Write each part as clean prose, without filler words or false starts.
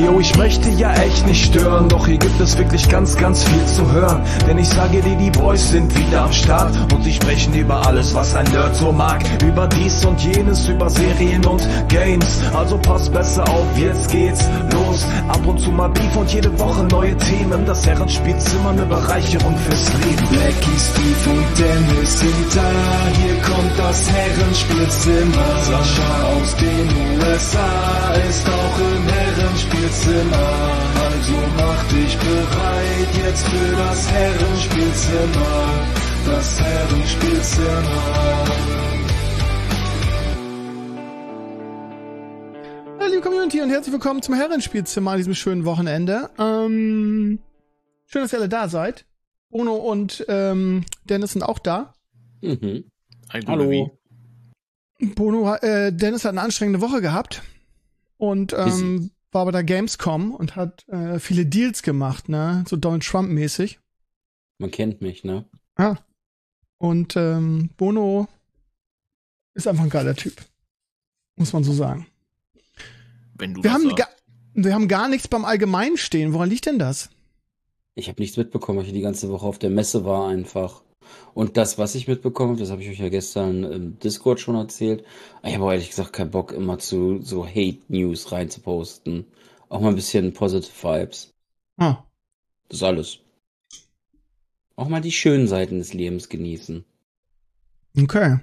yo, ich möchte ja echt nicht stören, doch hier gibt es wirklich ganz, ganz viel zu hören. Denn ich sage dir, die Boys sind wieder am Start und sie sprechen über alles, was ein Nerd so mag. Über dies und jenes, über Serien und Games. Also pass besser auf, jetzt geht's los. Ab und zu mal Beef und jede Woche neue Themen. Das Herrenspielzimmer, eine Bereicherung fürs Leben. Blackie, Steve und Dennis sind da. Hier kommt das Herrenspielzimmer. Sascha aus den USA ist auch im Herrenspielzimmer. Also mach dich bereit jetzt für das Herrenspielzimmer. Das Herrenspielzimmer. Hallo liebe Community und herzlich willkommen zum Herrenspielzimmer an diesem schönen Wochenende. Schön, dass ihr alle da seid. Bono und Dennis sind auch da. Mhm. Hallo. Bono, Dennis hat eine anstrengende Woche gehabt und war bei der Gamescom und hat viele Deals gemacht, ne? So Donald Trump-mäßig. Man kennt mich, ne? Ah. Und Bono ist einfach ein geiler Typ. Muss man so sagen. Wenn du wir das haben gar nichts beim Allgemeinen stehen. Woran liegt denn das? Ich habe nichts mitbekommen, weil ich die ganze Woche auf der Messe war einfach. Und das, was ich mitbekommen habe, das habe ich euch ja gestern im Discord schon erzählt. Ich habe ehrlich gesagt keinen Bock, immer zu so Hate-News reinzuposten. Auch mal ein bisschen Positive Vibes. Ah. Das ist alles. Auch mal die schönen Seiten des Lebens genießen. Okay.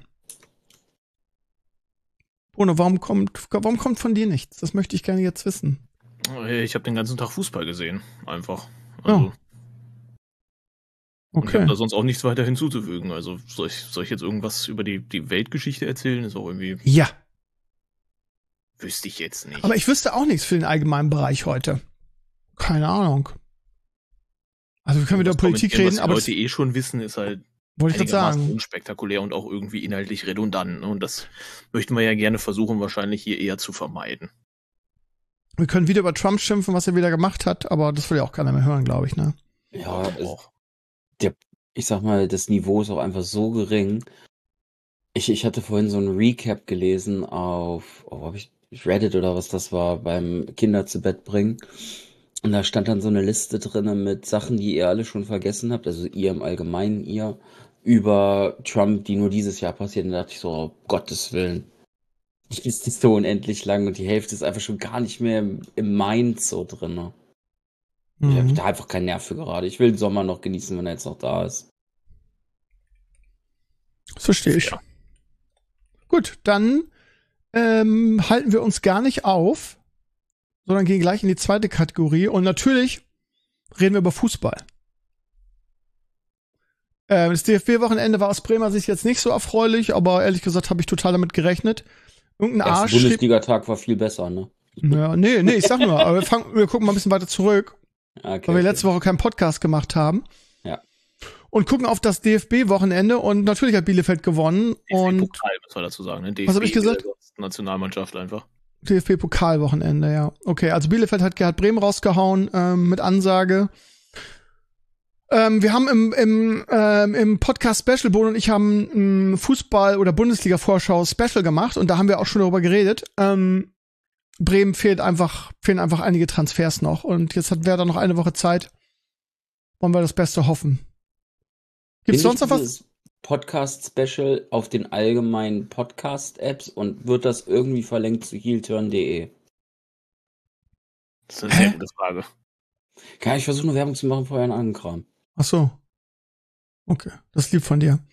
Bruno, warum kommt von dir nichts? Das möchte ich gerne jetzt wissen. Ich habe den ganzen Tag Fußball gesehen, einfach. Oh. Und ich Okay. habe da sonst auch nichts weiter hinzuzufügen. Also soll ich jetzt irgendwas über die Weltgeschichte erzählen? Ist auch irgendwie... Ja. Wüsste ich jetzt nicht. Aber ich wüsste auch nichts für den allgemeinen Bereich heute. Keine Ahnung. Also wir können wieder über Politik reden, aber was die Leute schon wissen, ist halt wollte ich gerade einigermaßen sagen. unspektakulär und auch irgendwie inhaltlich redundant. Ne? Und das möchten wir ja gerne versuchen, wahrscheinlich hier eher zu vermeiden. Wir können wieder über Trump schimpfen, was er wieder gemacht hat, aber das will ja auch keiner mehr hören, glaube ich, ne? Ja, ich sag mal, das Niveau ist auch einfach so gering. Ich hatte vorhin so ein Recap gelesen auf, hab ich Reddit oder was das war, beim Kinder zu Bett bringen. Und da stand dann so eine Liste drin mit Sachen, die ihr alle schon vergessen habt, also ihr im Allgemeinen, über Trump, die nur dieses Jahr passiert. Und da dachte ich so, oh Gottes Willen. Die ist so unendlich lang und die Hälfte ist einfach schon gar nicht mehr im Mind so drin. Ich habe da einfach keinen Nerv für gerade. Ich will den Sommer noch genießen, wenn er jetzt noch da ist. Das verstehe ich. Ja. Gut, dann halten wir uns gar nicht auf, sondern gehen gleich in die zweite Kategorie. Und natürlich reden wir über Fußball. Das DFB-Wochenende war aus Bremer Sicht jetzt nicht so erfreulich, aber ehrlich gesagt habe ich total damit gerechnet. Irgendein Der Arsch. Bundesliga-Tag war viel besser, ne? Ja, nee, ich sag nur, aber wir gucken mal ein bisschen weiter zurück, Okay, weil wir letzte Woche keinen Podcast gemacht haben. Ja. Und gucken auf das DFB-Wochenende und natürlich hat Bielefeld gewonnen. Und DFB-Pokal, muss man dazu sagen. Ne? Was hab ich gesagt? Nationalmannschaft einfach. DFB-Pokalwochenende, ja. Okay, also Bielefeld hat Gerhard Bremen rausgehauen mit Ansage. Wir haben im Podcast Special, Bono und ich haben ein Fußball- oder Bundesliga-Vorschau-Special gemacht und da haben wir auch schon darüber geredet. Bremen fehlen einfach einige Transfers noch und jetzt hat Werder noch eine Woche Zeit. Wollen wir das Beste hoffen. Gibt's sonst noch was? Podcast-Special auf den allgemeinen Podcast-Apps und wird das irgendwie verlinkt zu heelturn.de? Das ist eine sehr gute Frage. Ja, ich versuche nur Werbung zu machen für euren anderen Kram. Ach so. Okay, das ist lieb von dir.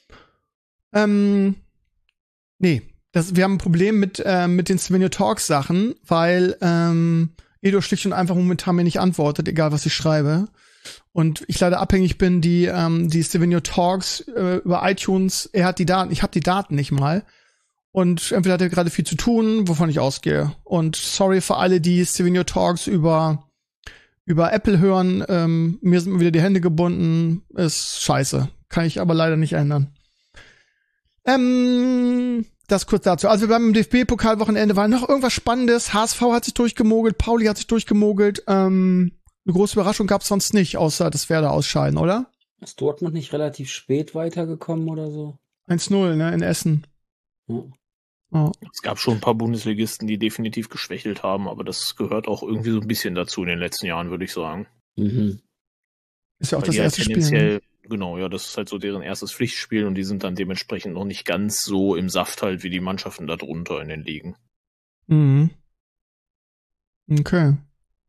Nee, wir haben ein Problem mit den Stevenio Talks Sachen, weil Edo schlicht und einfach momentan mir nicht antwortet, egal was ich schreibe. Und ich leider abhängig bin, die Stevenio Talks über iTunes, er hat die Daten, ich habe die Daten nicht mal. Und entweder hat er gerade viel zu tun, wovon ich ausgehe. Und sorry für alle, die Stevenio Talks über Apple hören, mir sind wieder die Hände gebunden, ist scheiße. Kann ich aber leider nicht ändern. Das kurz dazu. Also beim DFB-Pokalwochenende war noch irgendwas Spannendes. HSV hat sich durchgemogelt, Pauli hat sich durchgemogelt. Eine große Überraschung gab's sonst nicht, außer das Werder ausscheiden, oder? Ist Dortmund nicht relativ spät weitergekommen oder so? 1-0, ne, in Essen. Ja. Oh. Es gab schon ein paar Bundesligisten, die definitiv geschwächelt haben, aber das gehört auch irgendwie so ein bisschen dazu in den letzten Jahren, würde ich sagen. Mhm. Ist ja auch Weil das die erste halt Spiel. Ne? tendenziell, genau, ja, das ist halt so deren erstes Pflichtspiel und die sind dann dementsprechend noch nicht ganz so im Saft halt wie die Mannschaften da drunter in den Ligen. Mhm. Okay.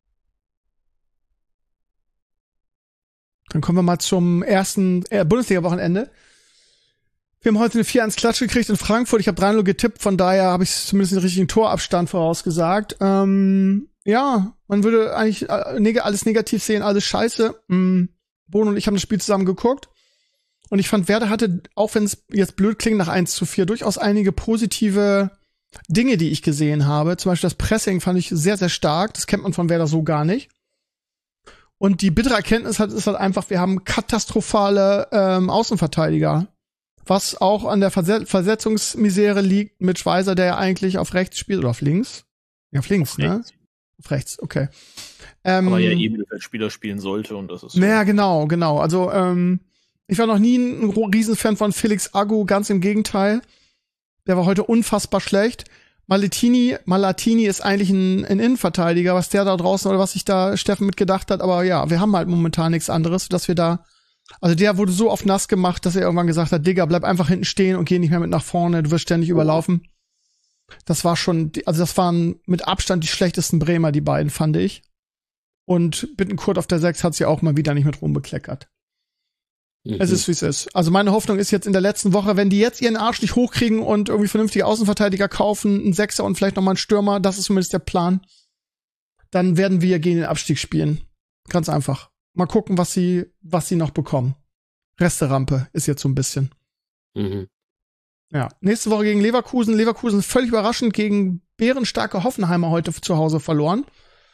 Dann kommen wir mal zum ersten Bundesliga-Wochenende. Wir haben heute eine 4-1-Klatsch gekriegt in Frankfurt. Ich habe 3-0 getippt, von daher habe ich zumindest den richtigen Torabstand vorausgesagt. Ja, man würde eigentlich alles negativ sehen, alles scheiße. Bono und ich haben das Spiel zusammen geguckt. Und ich fand, Werder hatte, auch wenn es jetzt blöd klingt, nach 1:4 durchaus einige positive Dinge, die ich gesehen habe. Zum Beispiel das Pressing fand ich sehr, sehr stark. Das kennt man von Werder so gar nicht. Und die bittere Erkenntnis ist halt einfach, wir haben katastrophale Außenverteidiger. Was auch an der Versetzungsmisere liegt mit Schweizer, der ja eigentlich auf rechts spielt oder auf links. Ja, auf links, ne? Auf rechts, okay. Aber ja Mittelfeldspieler spielen sollte und das ist so. Naja, genau. Also, ich war noch nie ein Riesenfan von Felix Agu, ganz im Gegenteil. Der war heute unfassbar schlecht. Malatini ist eigentlich ein Innenverteidiger, was der da draußen oder was sich da Steffen mit gedacht hat. Aber ja, wir haben halt momentan nichts anderes, dass wir da. Also der wurde so oft nass gemacht, dass er irgendwann gesagt hat, Digga, bleib einfach hinten stehen und geh nicht mehr mit nach vorne, du wirst ständig überlaufen. Das war schon, also das waren mit Abstand die schlechtesten Bremer, die beiden, fand ich. Und Bittencourt auf der 6 hat sie auch mal wieder nicht mit rumbekleckert. Es ist, wie es ist. Also meine Hoffnung ist jetzt in der letzten Woche, wenn die jetzt ihren Arsch nicht hochkriegen und irgendwie vernünftige Außenverteidiger kaufen, einen Sechser und vielleicht nochmal einen Stürmer, das ist zumindest der Plan, dann werden wir gegen den Abstieg spielen. Ganz einfach. Mal gucken, was sie noch bekommen. Resterampe ist jetzt so ein bisschen. Mhm. Ja. Nächste Woche gegen Leverkusen. Leverkusen völlig überraschend gegen bärenstarke Hoffenheimer heute zu Hause verloren.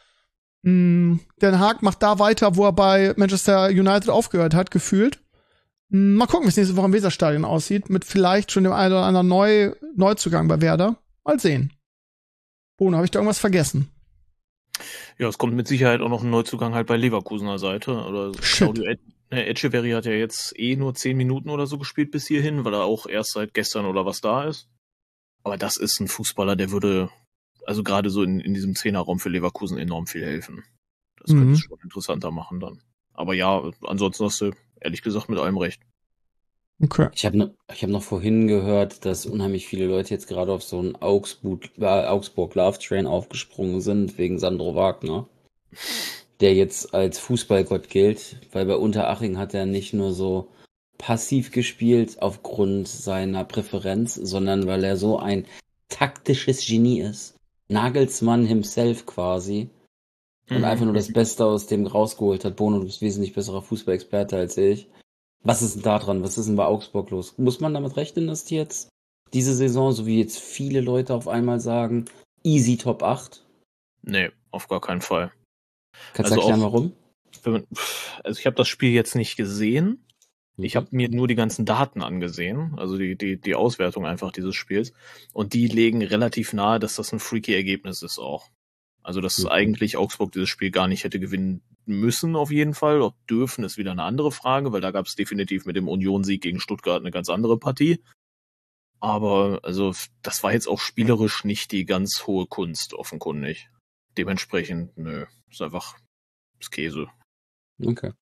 Den Haag macht da weiter, wo er bei Manchester United aufgehört hat, gefühlt. Mal gucken, wie es nächste Woche im Weserstadion aussieht, mit vielleicht schon dem einen oder anderen Neuzugang bei Werder. Mal sehen. Bono, habe ich da irgendwas vergessen? Ja, es kommt mit Sicherheit auch noch ein Neuzugang halt bei Leverkusener Seite. Oder Claudio Echeverri hat ja jetzt nur 10 Minuten oder so gespielt bis hierhin, weil er auch erst seit gestern oder was da ist. Aber das ist ein Fußballer, der würde, also gerade so in diesem Zehnerraum für Leverkusen enorm viel helfen. Das könnte es schon interessanter machen dann. Aber ja, ansonsten hast du ehrlich gesagt mit allem recht. Okay. Ich hab noch vorhin gehört, dass unheimlich viele Leute jetzt gerade auf so einen Augsburg Love Train aufgesprungen sind, wegen Sandro Wagner, der jetzt als Fußballgott gilt, weil bei Unterhaching hat er nicht nur so passiv gespielt aufgrund seiner Präferenz, sondern weil er so ein taktisches Genie ist. Nagelsmann himself quasi. Und einfach nur das Beste aus dem rausgeholt hat. Bono, du bist wesentlich besserer Fußballexperte als ich. Was ist denn da dran? Was ist denn bei Augsburg los? Muss man damit rechnen, dass die jetzt diese Saison, so wie jetzt viele Leute auf einmal sagen, easy Top 8? Nee, auf gar keinen Fall. Kannst du erklären, warum? Also ich habe das Spiel jetzt nicht gesehen. Ich habe mir nur die ganzen Daten angesehen, also die Auswertung einfach dieses Spiels. Und die legen relativ nahe, dass das ein freaky Ergebnis ist auch. Also, dass eigentlich Augsburg dieses Spiel gar nicht hätte gewinnen müssen auf jeden Fall. Ob dürfen, ist wieder eine andere Frage, weil da gab es definitiv mit dem Union-Sieg gegen Stuttgart eine ganz andere Partie. Aber also das war jetzt auch spielerisch nicht die ganz hohe Kunst, offenkundig. Dementsprechend, nö, ist einfach das Käse. Okay.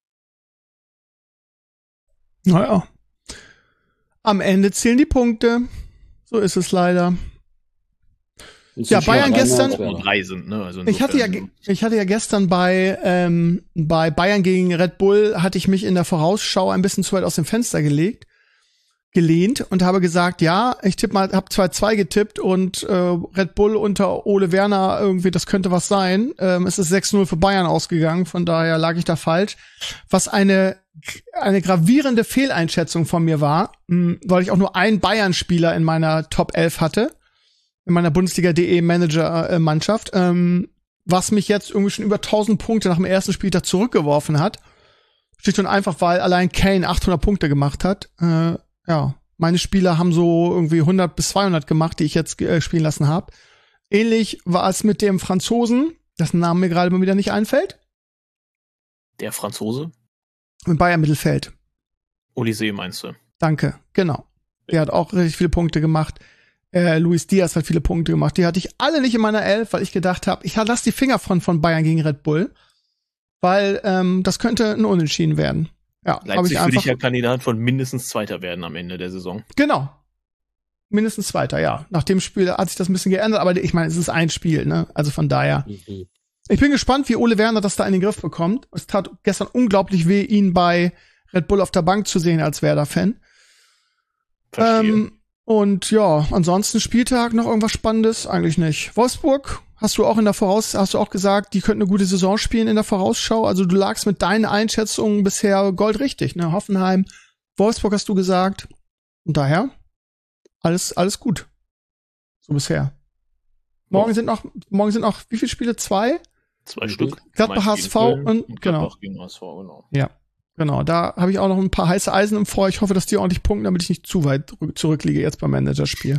Naja. Am Ende zählen die Punkte. So ist es leider. Ja, Bayern gestern. Reisend, ne? Also ich hatte ja gestern bei Bayern gegen Red Bull hatte ich mich in der Vorausschau ein bisschen zu weit aus dem Fenster gelehnt und habe gesagt, ja, ich habe 2-2 getippt und Red Bull unter Ole Werner irgendwie, das könnte was sein. Es ist 6-0 für Bayern ausgegangen, von daher lag ich da falsch. Was eine gravierende Fehleinschätzung von mir war, weil ich auch nur einen Bayern-Spieler in meiner Top 11 hatte. In meiner Bundesliga.de Manager-Mannschaft, was mich jetzt irgendwie schon über 1000 Punkte nach dem ersten Spieltag zurückgeworfen hat. Steht schon einfach, weil allein Kane 800 Punkte gemacht hat. Ja, meine Spieler haben so irgendwie 100 bis 200 gemacht, die ich jetzt spielen lassen habe. Ähnlich war es mit dem Franzosen, dessen Name mir gerade mal wieder nicht einfällt. Der Franzose? Mit Bayern Mittelfeld. Olise meinst du? Danke, genau. Der hat auch richtig viele Punkte gemacht. Luis Diaz hat viele Punkte gemacht. Die hatte ich alle nicht in meiner Elf, weil ich gedacht habe, ich lasse die Finger von Bayern gegen Red Bull, weil das könnte ein Unentschieden werden. Ja, Leipzig würde ich ja Kandidat von mindestens Zweiter werden am Ende der Saison. Genau. Mindestens Zweiter, ja. Nach dem Spiel hat sich das ein bisschen geändert, aber ich meine, es ist ein Spiel, ne? Also von daher. Ich bin gespannt, wie Ole Werner das da in den Griff bekommt. Es tat gestern unglaublich weh, ihn bei Red Bull auf der Bank zu sehen als Werder-Fan. Verstehe. Und ja, ansonsten Spieltag noch irgendwas Spannendes? Eigentlich nicht. Wolfsburg, hast du auch gesagt, die könnten eine gute Saison spielen in der Vorausschau. Also du lagst mit deinen Einschätzungen bisher goldrichtig, ne? Hoffenheim, Wolfsburg hast du gesagt. Und daher alles gut. So bisher. Morgen sind noch wie viele Spiele? 2? 2 Stück. Gladbach, HSV und genau. Gladbach gegen HSV, genau. Ja. Genau, da habe ich auch noch ein paar heiße Eisen im Feuer. Ich hoffe, dass die ordentlich punkten, damit ich nicht zu weit zurückliege jetzt beim Managerspiel.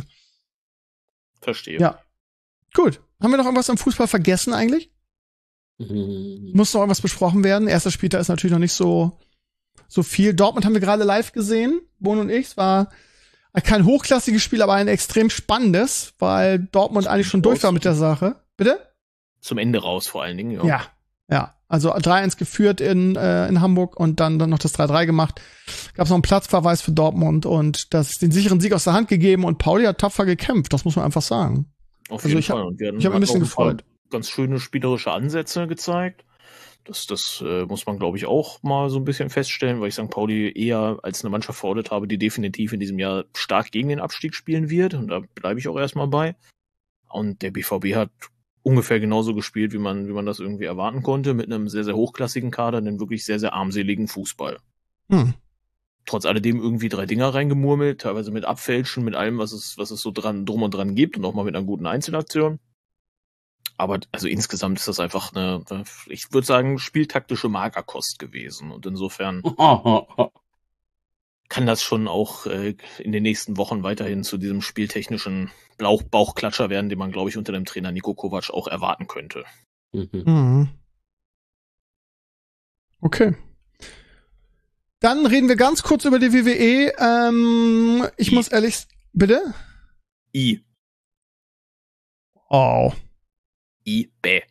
Verstehe. Ja. Gut. Haben wir noch irgendwas am Fußball vergessen eigentlich? Muss noch irgendwas besprochen werden? Erster Spieltag ist natürlich noch nicht so viel. Dortmund haben wir gerade live gesehen, Bono und ich. Es war kein hochklassiges Spiel, aber ein extrem spannendes, weil Dortmund eigentlich schon durch war mit der Sache. Bitte? Zum Ende raus vor allen Dingen, ja. Ja. Also 3-1 geführt in Hamburg und dann noch das 3-3 gemacht. Gab es noch einen Platzverweis für Dortmund und den sicheren Sieg aus der Hand gegeben und Pauli hat tapfer gekämpft, das muss man einfach sagen. Auf jeden Fall. Und ich habe mich ein bisschen gefreut. Ganz schöne spielerische Ansätze gezeigt. Das muss man, glaube ich, auch mal so ein bisschen feststellen, weil ich St. Pauli eher als eine Mannschaft verortet habe, die definitiv in diesem Jahr stark gegen den Abstieg spielen wird. Und da bleibe ich auch erstmal bei. Und der BVB hat ungefähr genauso gespielt, wie man das irgendwie erwarten konnte, mit einem sehr, sehr hochklassigen Kader, einem wirklich sehr, sehr armseligen Fußball. Trotz alledem irgendwie 3 Dinger reingemurmelt, teilweise mit Abfälschen, mit allem, was es so drum und dran gibt und auch mal mit einer guten Einzelaktion. Aber also insgesamt ist das einfach ich würde sagen, spieltaktische Magerkost gewesen. Und insofern kann das schon auch in den nächsten Wochen weiterhin zu diesem spieltechnischen Bauchklatscher werden, den man, glaube ich, unter dem Trainer Niko Kovac auch erwarten könnte. Okay. Dann reden wir ganz kurz über die WWE. Ich muss ehrlich... Bitte? Oh. Bäh.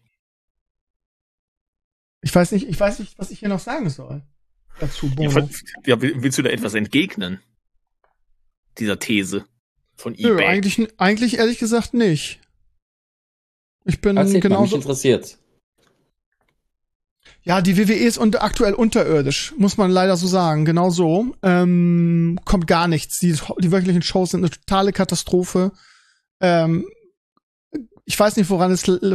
Ich weiß nicht, was ich hier noch sagen soll. Dazu, Bono. Ja, willst du da etwas entgegnen? Dieser These von Nö, eBay? eigentlich ehrlich gesagt nicht. Ich bin genauso mich interessiert. Ja, die WWE ist aktuell unterirdisch, muss man leider so sagen. Genau so. Kommt gar nichts. Die wirklichen Shows sind eine totale Katastrophe. Ich weiß nicht, woran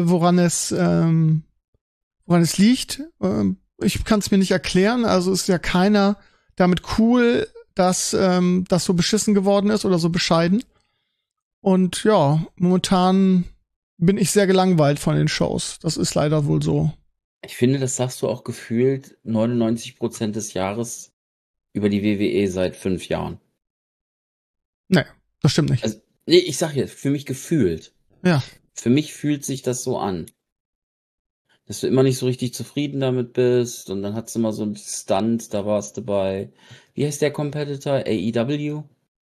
es liegt. Ich kann es mir nicht erklären. Also ist ja keiner damit cool, dass das so beschissen geworden ist oder so bescheiden. Und ja, momentan bin ich sehr gelangweilt von den Shows. Das ist leider wohl so. Ich finde, das sagst du auch gefühlt 99% des Jahres über die WWE seit 5 Jahren. Nee, das stimmt nicht. Also, nee, ich sag jetzt, für mich gefühlt. Ja. Für mich fühlt sich das so an. Dass du immer nicht so richtig zufrieden damit bist und dann hast du mal so einen Stunt, da warst du bei, wie heißt der Competitor? AEW?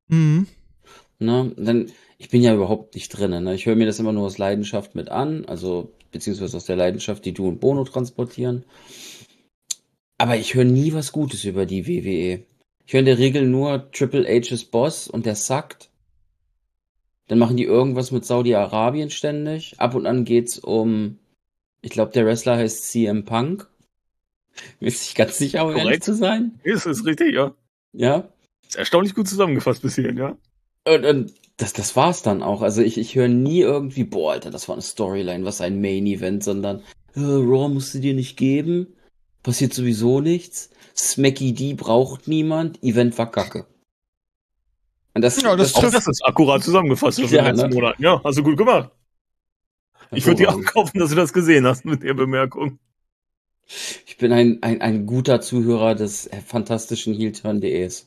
Ne? Ich bin ja überhaupt nicht drin. Ne? Ich höre mir das immer nur aus Leidenschaft mit an, also beziehungsweise aus der Leidenschaft, die du und Bono transportieren. Aber ich höre nie was Gutes über die WWE. Ich höre in der Regel nur Triple H's Boss und der sackt. Dann machen die irgendwas mit Saudi-Arabien ständig. Ab und an geht's um, ich glaube, der Wrestler heißt CM Punk. Bin ich nicht ganz sicher, um ehrlich zu sein. Ist richtig, ja. Ja. Ist erstaunlich gut zusammengefasst bis hierhin, ja. Und das war's dann auch. Also ich höre nie irgendwie, boah, Alter, das war eine Storyline, was ein Main-Event, sondern Raw musst du dir nicht geben. Passiert sowieso nichts. Smacky D braucht niemand. Event war kacke. Und das ist akkurat zusammengefasst in den letzten Monaten. Ja, hast du gut gemacht. Ich würde dir auch kaufen, dass du das gesehen hast mit der Bemerkung. Ich bin ein guter Zuhörer des fantastischen Heel-Turn.de.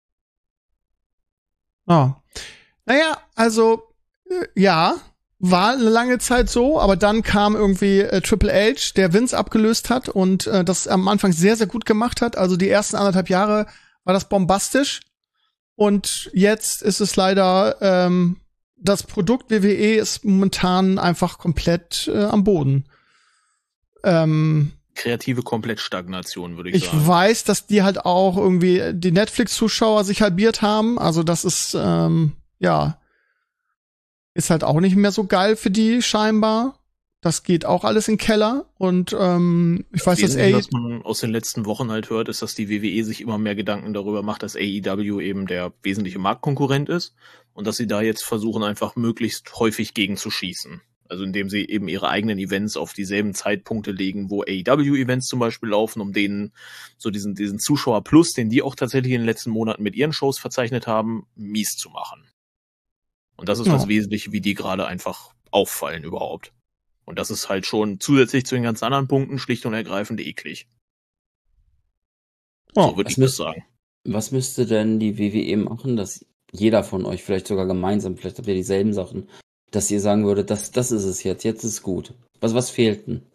Ah. Naja, also, ja, war eine lange Zeit so, aber dann kam irgendwie Triple H, der Vince abgelöst hat und das am Anfang sehr, sehr gut gemacht hat. Also die ersten 1,5 Jahre war das bombastisch. Und jetzt ist es leider das Produkt WWE ist momentan einfach komplett am Boden. Kreative Komplettstagnation, würde ich sagen. Ich weiß, dass die halt auch irgendwie die Netflix-Zuschauer sich halbiert haben. Also das ist, ist halt auch nicht mehr so geil für die scheinbar. Das geht auch alles in den Keller. Und ich weiß, dass was man aus den letzten Wochen halt hört, ist, dass die WWE sich immer mehr Gedanken darüber macht, dass AEW eben der wesentliche Marktkonkurrent ist und dass sie da jetzt versuchen, einfach möglichst häufig gegen zu schießen. Also indem sie eben ihre eigenen Events auf dieselben Zeitpunkte legen, wo AEW-Events zum Beispiel laufen, um denen so diesen Zuschauer Plus, den die auch tatsächlich in den letzten Monaten mit ihren Shows verzeichnet haben, mies zu machen. Und das ist das Wesentliche, wie die gerade einfach auffallen überhaupt. Und das ist halt schon zusätzlich zu den ganz anderen Punkten schlicht und ergreifend eklig. So würde ich das sagen. Was müsste denn die WWE machen, dass jeder von euch, vielleicht sogar gemeinsam, vielleicht habt ihr dieselben Sachen, dass ihr sagen würdet, das ist es jetzt ist es gut. Was fehlt denn?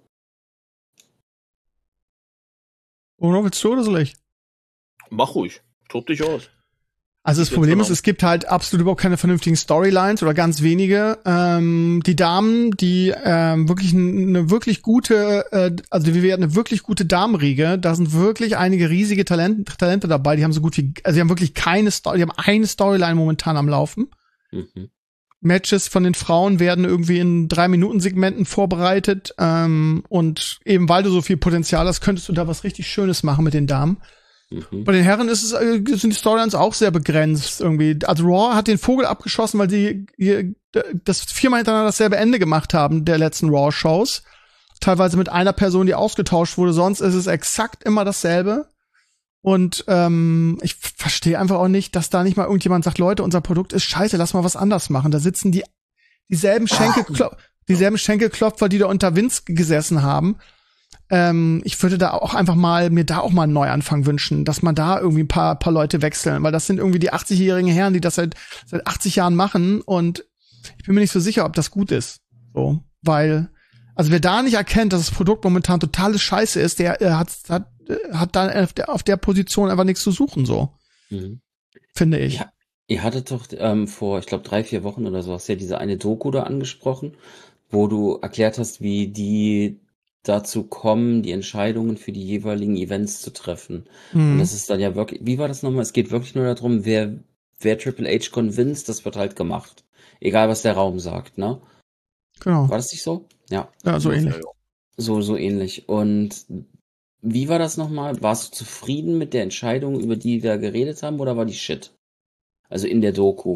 Oder willst du oder soll ich? Mach ruhig, tob dich aus. Also das Problem ist, es gibt halt absolut überhaupt keine vernünftigen Storylines oder ganz wenige. Die Damen, die wirklich eine wirklich gute, also die WWE hat eine wirklich gute Damenriege. Da sind wirklich einige riesige Talente dabei. Die haben so gut wie, also die haben wirklich keine Story, die haben eine Storyline momentan am Laufen. Mhm. Matches von den Frauen werden irgendwie in 3-Minuten-Segmenten vorbereitet. Und eben weil du so viel Potenzial hast, könntest du da was richtig Schönes machen mit den Damen. Bei den Herren sind die Storylines auch sehr begrenzt irgendwie. Also Raw hat den Vogel abgeschossen, weil die das 4-mal hintereinander dasselbe Ende gemacht haben der letzten Raw-Shows. Teilweise mit einer Person, die ausgetauscht wurde. Sonst ist es exakt immer dasselbe. Und ich verstehe einfach auch nicht, dass da nicht mal irgendjemand sagt, Leute, unser Produkt ist scheiße, lass mal was anders machen. Da sitzen dieselben Schenkelklopfer, die da unter Vince gesessen haben. Ich würde da auch einfach mir da auch mal einen Neuanfang wünschen, dass man da irgendwie ein paar Leute wechseln, weil das sind irgendwie die 80-jährigen Herren, die das seit 80 Jahren machen und ich bin mir nicht so sicher, ob das gut ist. So, weil, also wer da nicht erkennt, dass das Produkt momentan totales Scheiße ist, der hat da auf der Position einfach nichts zu suchen, so. Finde ich. Ja, ihr hattet doch vor, ich glaube 3-4 Wochen oder so, hast ja diese eine Doku da angesprochen, wo du erklärt hast, wie die dazu kommen, die Entscheidungen für die jeweiligen Events zu treffen. Und das ist dann ja wirklich, wie war das nochmal? Es geht wirklich nur darum, wer Triple H convinced, das wird halt gemacht. Egal, was der Raum sagt, ne? Genau. War das nicht so? Ja. Ja, so ähnlich. So ähnlich. Und wie war das nochmal? Warst du zufrieden mit der Entscheidung, über die da geredet haben, oder war die Shit? Also in der Doku.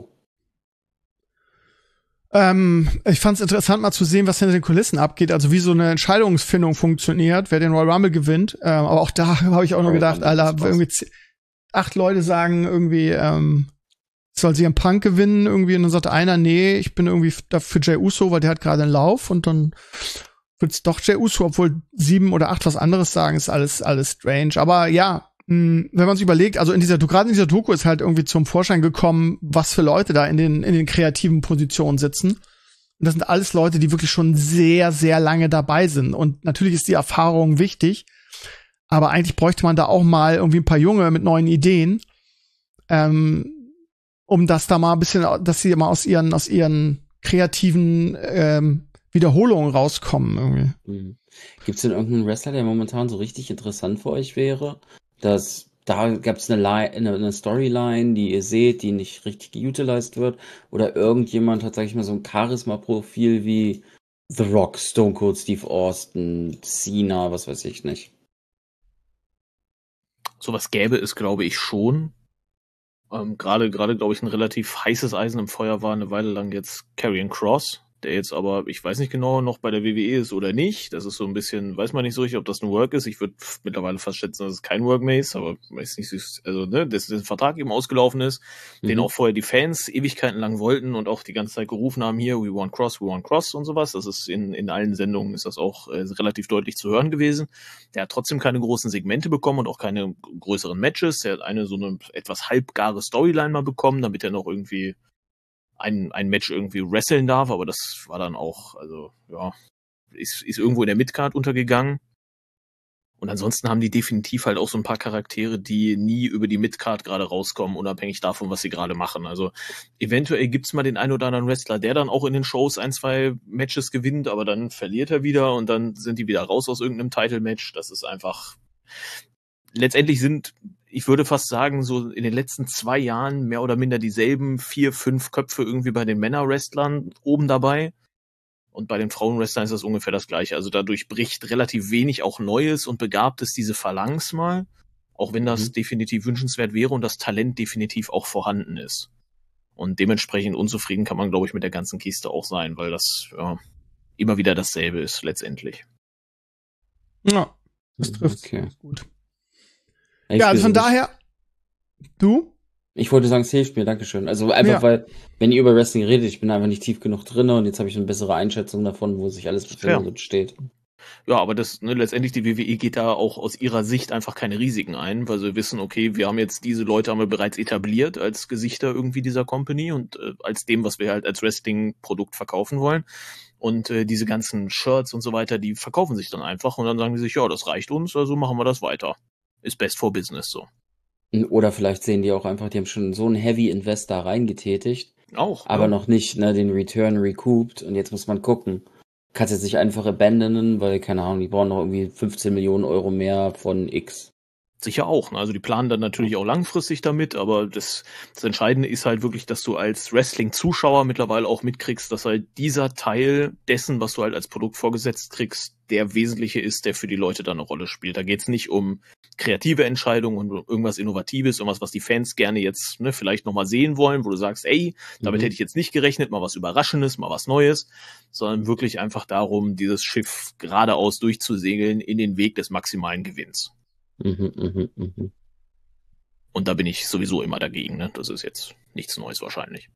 Ich fand es interessant, mal zu sehen, was hinter den Kulissen abgeht, also wie so eine Entscheidungsfindung funktioniert, wer den Royal Rumble gewinnt. Aber auch da habe ich auch nur gedacht, Alter, irgendwie 8 Leute sagen irgendwie, soll CM Punk gewinnen irgendwie und dann sagt einer, nee, ich bin irgendwie für Jey Uso, weil der hat gerade einen Lauf und dann wird's doch Jey Uso, obwohl 7 oder 8 was anderes sagen, ist alles strange. Aber ja, wenn man sich überlegt, also gerade in dieser Doku ist halt irgendwie zum Vorschein gekommen, was für Leute da in den kreativen Positionen sitzen. Und das sind alles Leute, die wirklich schon sehr, sehr lange dabei sind. Und natürlich ist die Erfahrung wichtig, aber eigentlich bräuchte man da auch mal irgendwie ein paar Junge mit neuen Ideen, um das da mal ein bisschen, dass sie mal aus ihren kreativen Wiederholungen rauskommen irgendwie. Gibt's denn irgendeinen Wrestler, der momentan so richtig interessant für euch wäre? Da gab es eine Storyline, die ihr seht, die nicht richtig geutilized wird, oder irgendjemand hat, sag ich mal, so ein Charisma-Profil wie The Rock, Stone Cold Steve Austin, Cena, was weiß ich nicht. Sowas gäbe es, glaube ich, schon. Gerade, glaube ich, ein relativ heißes Eisen im Feuer war eine Weile lang jetzt Karrion Kross, der jetzt aber, ich weiß nicht genau, noch bei der WWE ist oder nicht. Das ist so ein bisschen, weiß man nicht so richtig, ob das ein Work ist. Ich würde mittlerweile fast schätzen, dass es kein Work mehr ist, aber weiß nicht, also, ne, dass der Vertrag eben ausgelaufen ist, den auch vorher die Fans ewigkeiten lang wollten und auch die ganze Zeit gerufen haben, hier, we want Cross und sowas. Das ist in allen Sendungen ist das auch relativ deutlich zu hören gewesen. Der hat trotzdem keine großen Segmente bekommen und auch keine größeren Matches. Der hat so eine etwas halbgare Storyline mal bekommen, damit er noch irgendwie ein Match irgendwie wresteln darf, aber das war dann auch, also ja, ist irgendwo in der Midcard untergegangen. Und ansonsten haben die definitiv halt auch so ein paar Charaktere, die nie über die Midcard gerade rauskommen, unabhängig davon, was sie gerade machen. Also eventuell gibt's mal den einen oder anderen Wrestler, der dann auch in den Shows 1-2 Matches gewinnt, aber dann verliert er wieder und dann sind die wieder raus aus irgendeinem Title-Match. Das ist einfach... Letztendlich ich würde fast sagen, so in den letzten 2 Jahren mehr oder minder dieselben 4, 5 Köpfe irgendwie bei den Männer-Wrestlern oben dabei. Und bei den Frauenwrestlern ist das ungefähr das Gleiche. Also dadurch bricht relativ wenig auch Neues und Begabtes diese Phalanx mal. Auch wenn das definitiv wünschenswert wäre und das Talent definitiv auch vorhanden ist. Und dementsprechend unzufrieden kann man, glaube ich, mit der ganzen Kiste auch sein, weil das immer wieder dasselbe ist letztendlich. Ja, das trifft gut. Ja, also von daher, du? Ich wollte sagen, es hilft mir, Dankeschön. Also einfach, weil, wenn ihr über Wrestling redet, ich bin einfach nicht tief genug drin und jetzt habe ich eine bessere Einschätzung davon, wo sich alles befindet und steht. Ja, aber letztendlich die WWE geht da auch aus ihrer Sicht einfach keine Risiken ein, weil sie wissen, okay, wir haben jetzt diese Leute haben wir bereits etabliert als Gesichter irgendwie dieser Company und als dem, was wir halt als Wrestling-Produkt verkaufen wollen. Und diese ganzen Shirts und so weiter, die verkaufen sich dann einfach und dann sagen die sich, ja, das reicht uns, also machen wir das weiter. Ist best for business so. Oder vielleicht sehen die auch einfach, die haben schon so einen Heavy Invest da reingetätigt. Auch. Aber noch nicht den Return recouped. Und jetzt muss man gucken. Kannst jetzt nicht einfach abandonen, weil, keine Ahnung, die brauchen noch irgendwie 15 Millionen Euro mehr von X. Sicher auch. Ne? Also die planen dann natürlich auch langfristig damit, aber das Entscheidende ist halt wirklich, dass du als Wrestling-Zuschauer mittlerweile auch mitkriegst, dass halt dieser Teil dessen, was du halt als Produkt vorgesetzt kriegst, der wesentliche ist, der für die Leute dann eine Rolle spielt. Da geht's nicht um kreative Entscheidungen und irgendwas Innovatives, irgendwas, was die Fans gerne jetzt vielleicht nochmal sehen wollen, wo du sagst, ey, damit hätte ich jetzt nicht gerechnet, mal was Überraschendes, mal was Neues, sondern wirklich einfach darum, dieses Schiff geradeaus durchzusegeln in den Weg des maximalen Gewinns. Und da bin ich sowieso immer dagegen, ne? Das ist jetzt nichts Neues wahrscheinlich.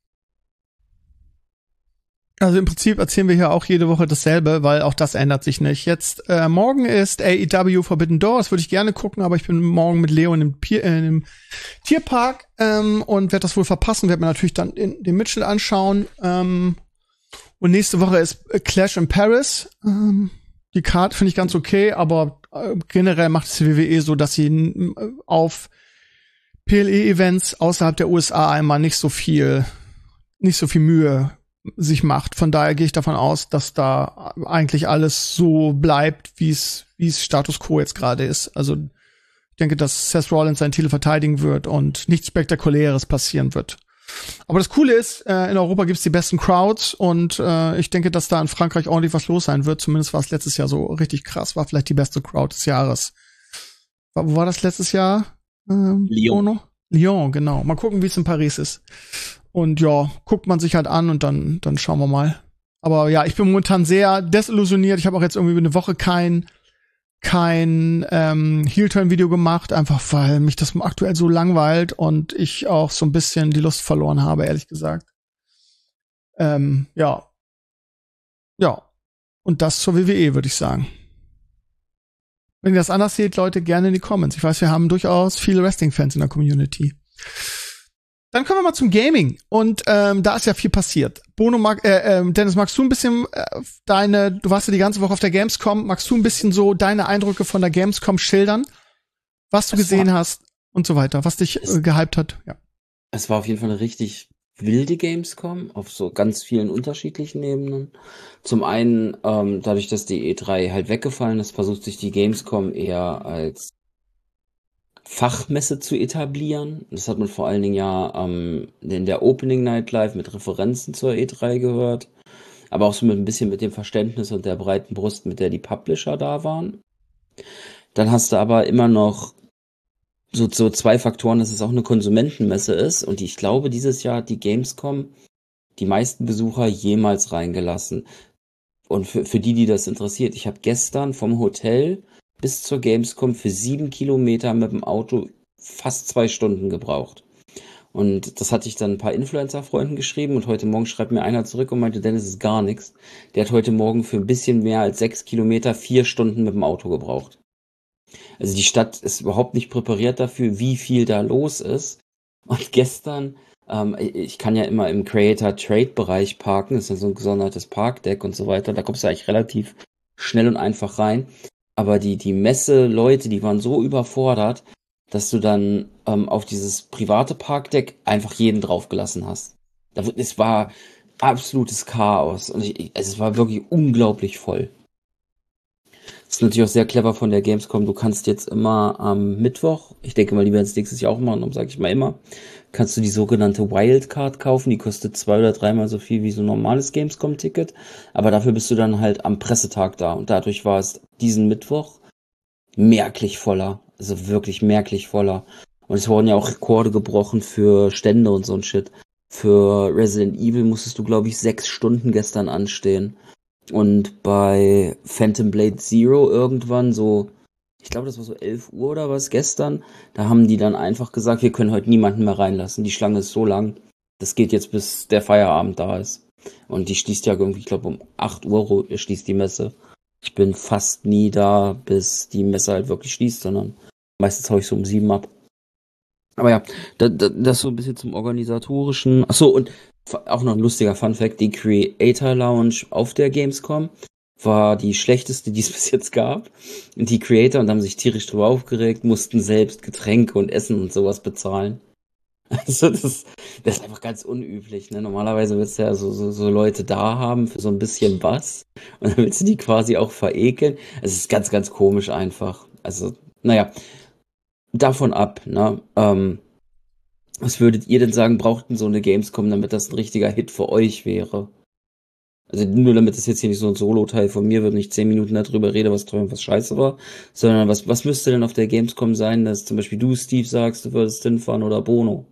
Also im Prinzip erzählen wir hier auch jede Woche dasselbe, weil auch das ändert sich nicht. Jetzt, morgen ist AEW Forbidden Door, das würde ich gerne gucken, aber ich bin morgen mit Leo in einem Tierpark und werde das wohl verpassen, werde mir natürlich dann den Mitchell anschauen. Und nächste Woche ist Clash in Paris. Die Card finde ich ganz okay, aber generell macht es die WWE so, dass sie auf PLE-Events außerhalb der USA einmal nicht so viel Mühe sich macht. Von daher gehe ich davon aus, dass da eigentlich alles so bleibt, wie es Status Quo jetzt gerade ist. Also ich denke, dass Seth Rollins seinen Titel verteidigen wird und nichts Spektakuläres passieren wird. Aber das Coole ist, in Europa gibt's die besten Crowds und ich denke, dass da in Frankreich ordentlich was los sein wird. Zumindest war es letztes Jahr so richtig krass. War vielleicht die beste Crowd des Jahres. Wo war das letztes Jahr? Lyon. Lyon, genau. Mal gucken, wie es in Paris ist. Und ja, guckt man sich halt an und dann schauen wir mal. Aber ja, ich bin momentan sehr desillusioniert. Ich habe auch jetzt irgendwie eine Woche kein Heel-Turn-Video gemacht, einfach weil mich das aktuell so langweilt und ich auch so ein bisschen die Lust verloren habe, ehrlich gesagt. Ja. Und das zur WWE, würde ich sagen. Wenn ihr das anders seht, Leute, gerne in die Comments. Ich weiß, wir haben durchaus viele Wrestling-Fans in der Community. Dann kommen wir mal zum Gaming. Und da ist ja viel passiert. Dennis, magst du ein bisschen du warst ja die ganze Woche auf der Gamescom, magst du ein bisschen so deine Eindrücke von der Gamescom schildern? Was du gesehen hast und so weiter, was dich gehypt hat? Ja. Es war auf jeden Fall eine richtig wilde Gamescom auf so ganz vielen unterschiedlichen Ebenen. Zum einen, dadurch, dass die E3 halt weggefallen ist, versucht sich die Gamescom eher als Fachmesse zu etablieren. Das hat man vor allen Dingen ja in der Opening Night Live mit Referenzen zur E3 gehört. Aber auch so ein bisschen mit dem Verständnis und der breiten Brust, mit der die Publisher da waren. Dann hast du aber immer noch so 2 Faktoren, dass es auch eine Konsumentenmesse ist. Und ich glaube, dieses Jahr hat die Gamescom die meisten Besucher jemals reingelassen. Und für die das interessiert, ich habe gestern vom Hotel bis zur Gamescom für 7 Kilometer mit dem Auto fast 2 Stunden gebraucht. Und das hatte ich dann ein paar Influencer-Freunden geschrieben und heute Morgen schreibt mir einer zurück und meinte, Dennis, ist gar nichts. Der hat heute Morgen für ein bisschen mehr als 6 Kilometer 4 Stunden mit dem Auto gebraucht. Also die Stadt ist überhaupt nicht präpariert dafür, wie viel da los ist. Und gestern, ich kann ja immer im Creator-Trade-Bereich parken, das ist ja so ein gesondertes Parkdeck und so weiter, da kommst du eigentlich relativ schnell und einfach rein. aber die Messe-Leute, die waren so überfordert, dass du dann auf dieses private Parkdeck einfach jeden draufgelassen hast. Es war absolutes Chaos und es war wirklich unglaublich voll. Das ist natürlich auch sehr clever von der Gamescom. Du kannst jetzt immer am Mittwoch, ich denke mal, die werden es nächstes Jahr auch machen, darum sage ich mal immer, kannst du die sogenannte Wildcard kaufen. Die kostet 2- oder 3-mal so viel wie so ein normales Gamescom-Ticket. Aber dafür bist du dann halt am Pressetag da. Und dadurch war es diesen Mittwoch merklich voller. Also wirklich merklich voller. Und es wurden ja auch Rekorde gebrochen für Stände und so ein Shit. Für Resident Evil musstest du, glaube ich, 6 Stunden gestern anstehen. Und bei Phantom Blade Zero irgendwann so, ich glaube, das war so 11 Uhr oder was gestern, da haben die dann einfach gesagt, wir können heute niemanden mehr reinlassen. Die Schlange ist so lang, das geht jetzt bis der Feierabend da ist. Und die schließt ja irgendwie, ich glaube, um 8 Uhr schließt die Messe. Ich bin fast nie da, bis die Messe halt wirklich schließt, sondern meistens hau ich so um 7 ab. Aber ja, das so ein bisschen zum Organisatorischen. Achso, und auch noch ein lustiger Funfact, die Creator Lounge auf der Gamescom war die schlechteste, die es bis jetzt gab. Und die Creator, und haben sich tierisch drüber aufgeregt, mussten selbst Getränke und Essen und sowas bezahlen. Also das ist einfach ganz unüblich, ne? Normalerweise willst du ja so Leute da haben für so ein bisschen was. Und dann willst du die quasi auch verekeln. Es ist ganz, ganz komisch einfach. Also, naja, davon ab, ne? Was würdet ihr denn sagen, braucht denn so eine Gamescom, damit das ein richtiger Hit für euch wäre? Also nur damit das jetzt hier nicht so ein Solo-Teil von mir wird, nicht 10 Minuten darüber rede, was toll und was scheiße war, sondern was müsste denn auf der Gamescom sein, dass zum Beispiel du, Steve, sagst, du würdest hinfahren oder Bono?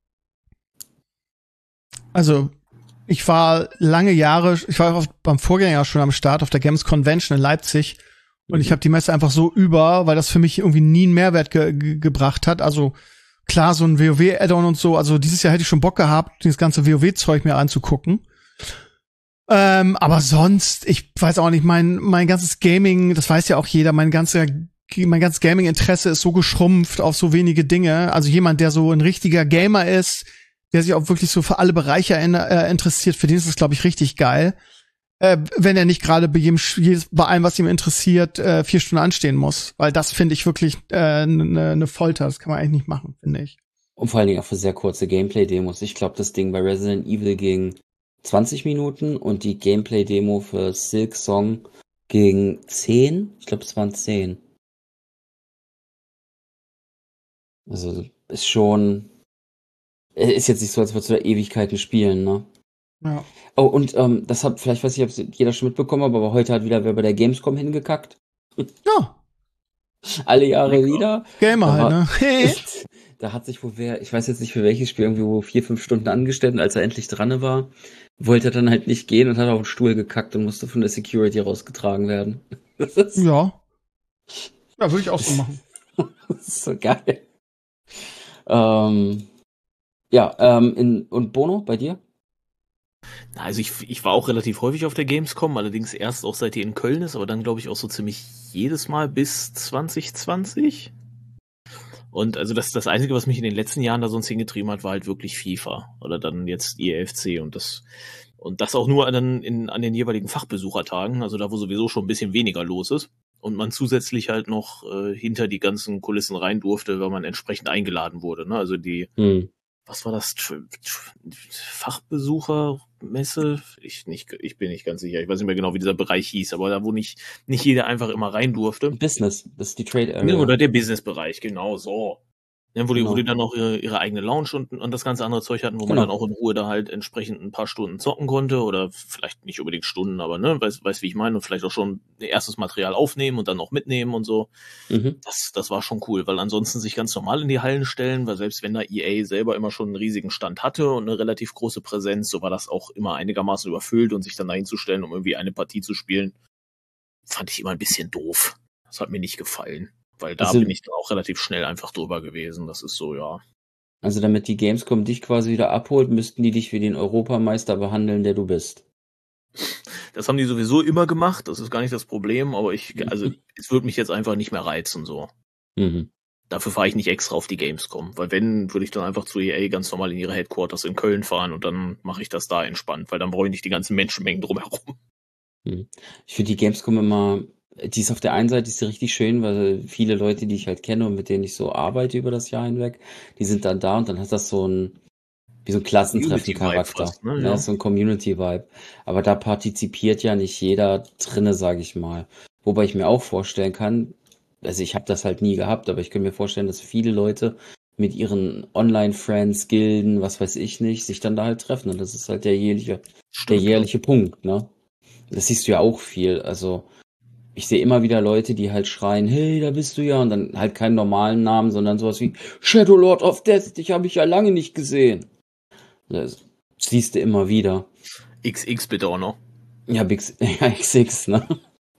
Also, ich war lange Jahre, ich war beim Vorgänger schon am Start auf der Games Convention in Leipzig und ich habe die Messe einfach so weil das für mich irgendwie nie einen Mehrwert gebracht hat. Also klar, so ein WoW-Add-on und so, also dieses Jahr hätte ich schon Bock gehabt, das ganze WoW-Zeug mir anzugucken. Aber sonst, ich weiß auch nicht, mein ganzes Gaming, das weiß ja auch jeder, mein ganzes Gaming-Interesse ist so geschrumpft auf so wenige Dinge. Also jemand, der so ein richtiger Gamer ist, der sich auch wirklich so für alle Bereiche interessiert, für den ist das, glaube ich, richtig geil. Wenn er nicht gerade bei allem, was ihm interessiert, 4 Stunden anstehen muss. Weil das finde ich wirklich eine Folter. Das kann man eigentlich nicht machen, finde ich. Und vor allen Dingen auch für sehr kurze Gameplay-Demos. Ich glaube, das Ding bei Resident Evil ging 20 Minuten und die Gameplay-Demo für Silk Song ging 10. Ich glaube, es waren 10. Also ist schon... Ist jetzt nicht so, als würdest du da Ewigkeiten spielen, ne? Ja. Oh, und vielleicht weiß ich, ob es jeder schon mitbekommen hat, aber heute hat wieder wer bei der Gamescom hingekackt. Ja. Alle Jahre wieder. Gamer halt, ne? Da hat sich wohl ich weiß jetzt nicht für welches Spiel, irgendwie 4-5 Stunden angestellt und als er endlich dran war, wollte er dann halt nicht gehen und hat auf den Stuhl gekackt und musste von der Security rausgetragen werden. Ja. Ja, würde ich auch so machen. Das ist so geil. Und Bono, bei dir? Also ich war auch relativ häufig auf der Gamescom, allerdings erst auch seit die in Köln ist, aber dann glaube ich auch so ziemlich jedes Mal bis 2020. Und also das Einzige, was mich in den letzten Jahren da sonst hingetrieben hat, war halt wirklich FIFA oder dann jetzt EAFC und das auch nur an den jeweiligen Fachbesuchertagen, also da, wo sowieso schon ein bisschen weniger los ist und man zusätzlich halt noch hinter die ganzen Kulissen rein durfte, weil man entsprechend eingeladen wurde, ne? Also was war das? Fachbesuchermesse? Ich bin nicht ganz sicher. Ich weiß nicht mehr genau, wie dieser Bereich hieß, aber da, wo nicht jeder einfach immer rein durfte. Business, das ist die Trade Area. Oder der Businessbereich, genau so. Ja, wo Genau. die dann auch ihre eigene Lounge und das ganze andere Zeug hatten, wo man dann auch in Ruhe da halt entsprechend ein paar Stunden zocken konnte oder vielleicht nicht unbedingt Stunden, aber ne, weiß wie ich meine und vielleicht auch schon erstes Material aufnehmen und dann auch mitnehmen und so. Mhm. Das war schon cool, weil ansonsten sich ganz normal in die Hallen stellen, weil selbst wenn da EA selber immer schon einen riesigen Stand hatte und eine relativ große Präsenz, so war das auch immer einigermaßen überfüllt und sich dann dahin zu stellen, um irgendwie eine Partie zu spielen, fand ich immer ein bisschen doof. Das hat mir nicht gefallen. Weil da bin ich dann auch relativ schnell einfach drüber gewesen. Das ist so, ja. Also damit die Gamescom dich quasi wieder abholt, müssten die dich wie den Europameister behandeln, der du bist. Das haben die sowieso immer gemacht. Das ist gar nicht das Problem. Aber es würde mich jetzt einfach nicht mehr reizen, so. Mhm. Dafür fahre ich nicht extra auf die Gamescom. Weil wenn, würde ich dann einfach zu EA ganz normal in ihre Headquarters in Köln fahren und dann mache ich das da entspannt. Weil dann brauche ich nicht die ganzen Menschenmengen drumherum. Ich finde die Gamescom immer Die ist auf der einen Seite ist die richtig schön, weil viele Leute, die ich halt kenne und mit denen ich so arbeite über das Jahr hinweg, die sind dann da und dann hat das wie so ein Klassentreffen-Charakter. fast, ne? Ja, Ja. so ein Community-Vibe. Aber da partizipiert ja nicht jeder drinne, sage ich mal. Wobei ich mir auch vorstellen kann, also ich habe das halt nie gehabt, aber ich könnte mir vorstellen, dass viele Leute mit ihren Online-Friends, Gilden, was weiß ich nicht, sich dann da halt treffen. Und das ist halt der Stimmt, ja. jährliche Punkt, ne? Das siehst du ja auch viel. Also ich sehe immer wieder Leute, die halt schreien, hey, da bist du ja, und dann halt keinen normalen Namen, sondern sowas wie Shadow Lord of Death, dich habe ich ja lange nicht gesehen. Das siehst du immer wieder. XX bitte auch noch. Ja, ja, XX, ne?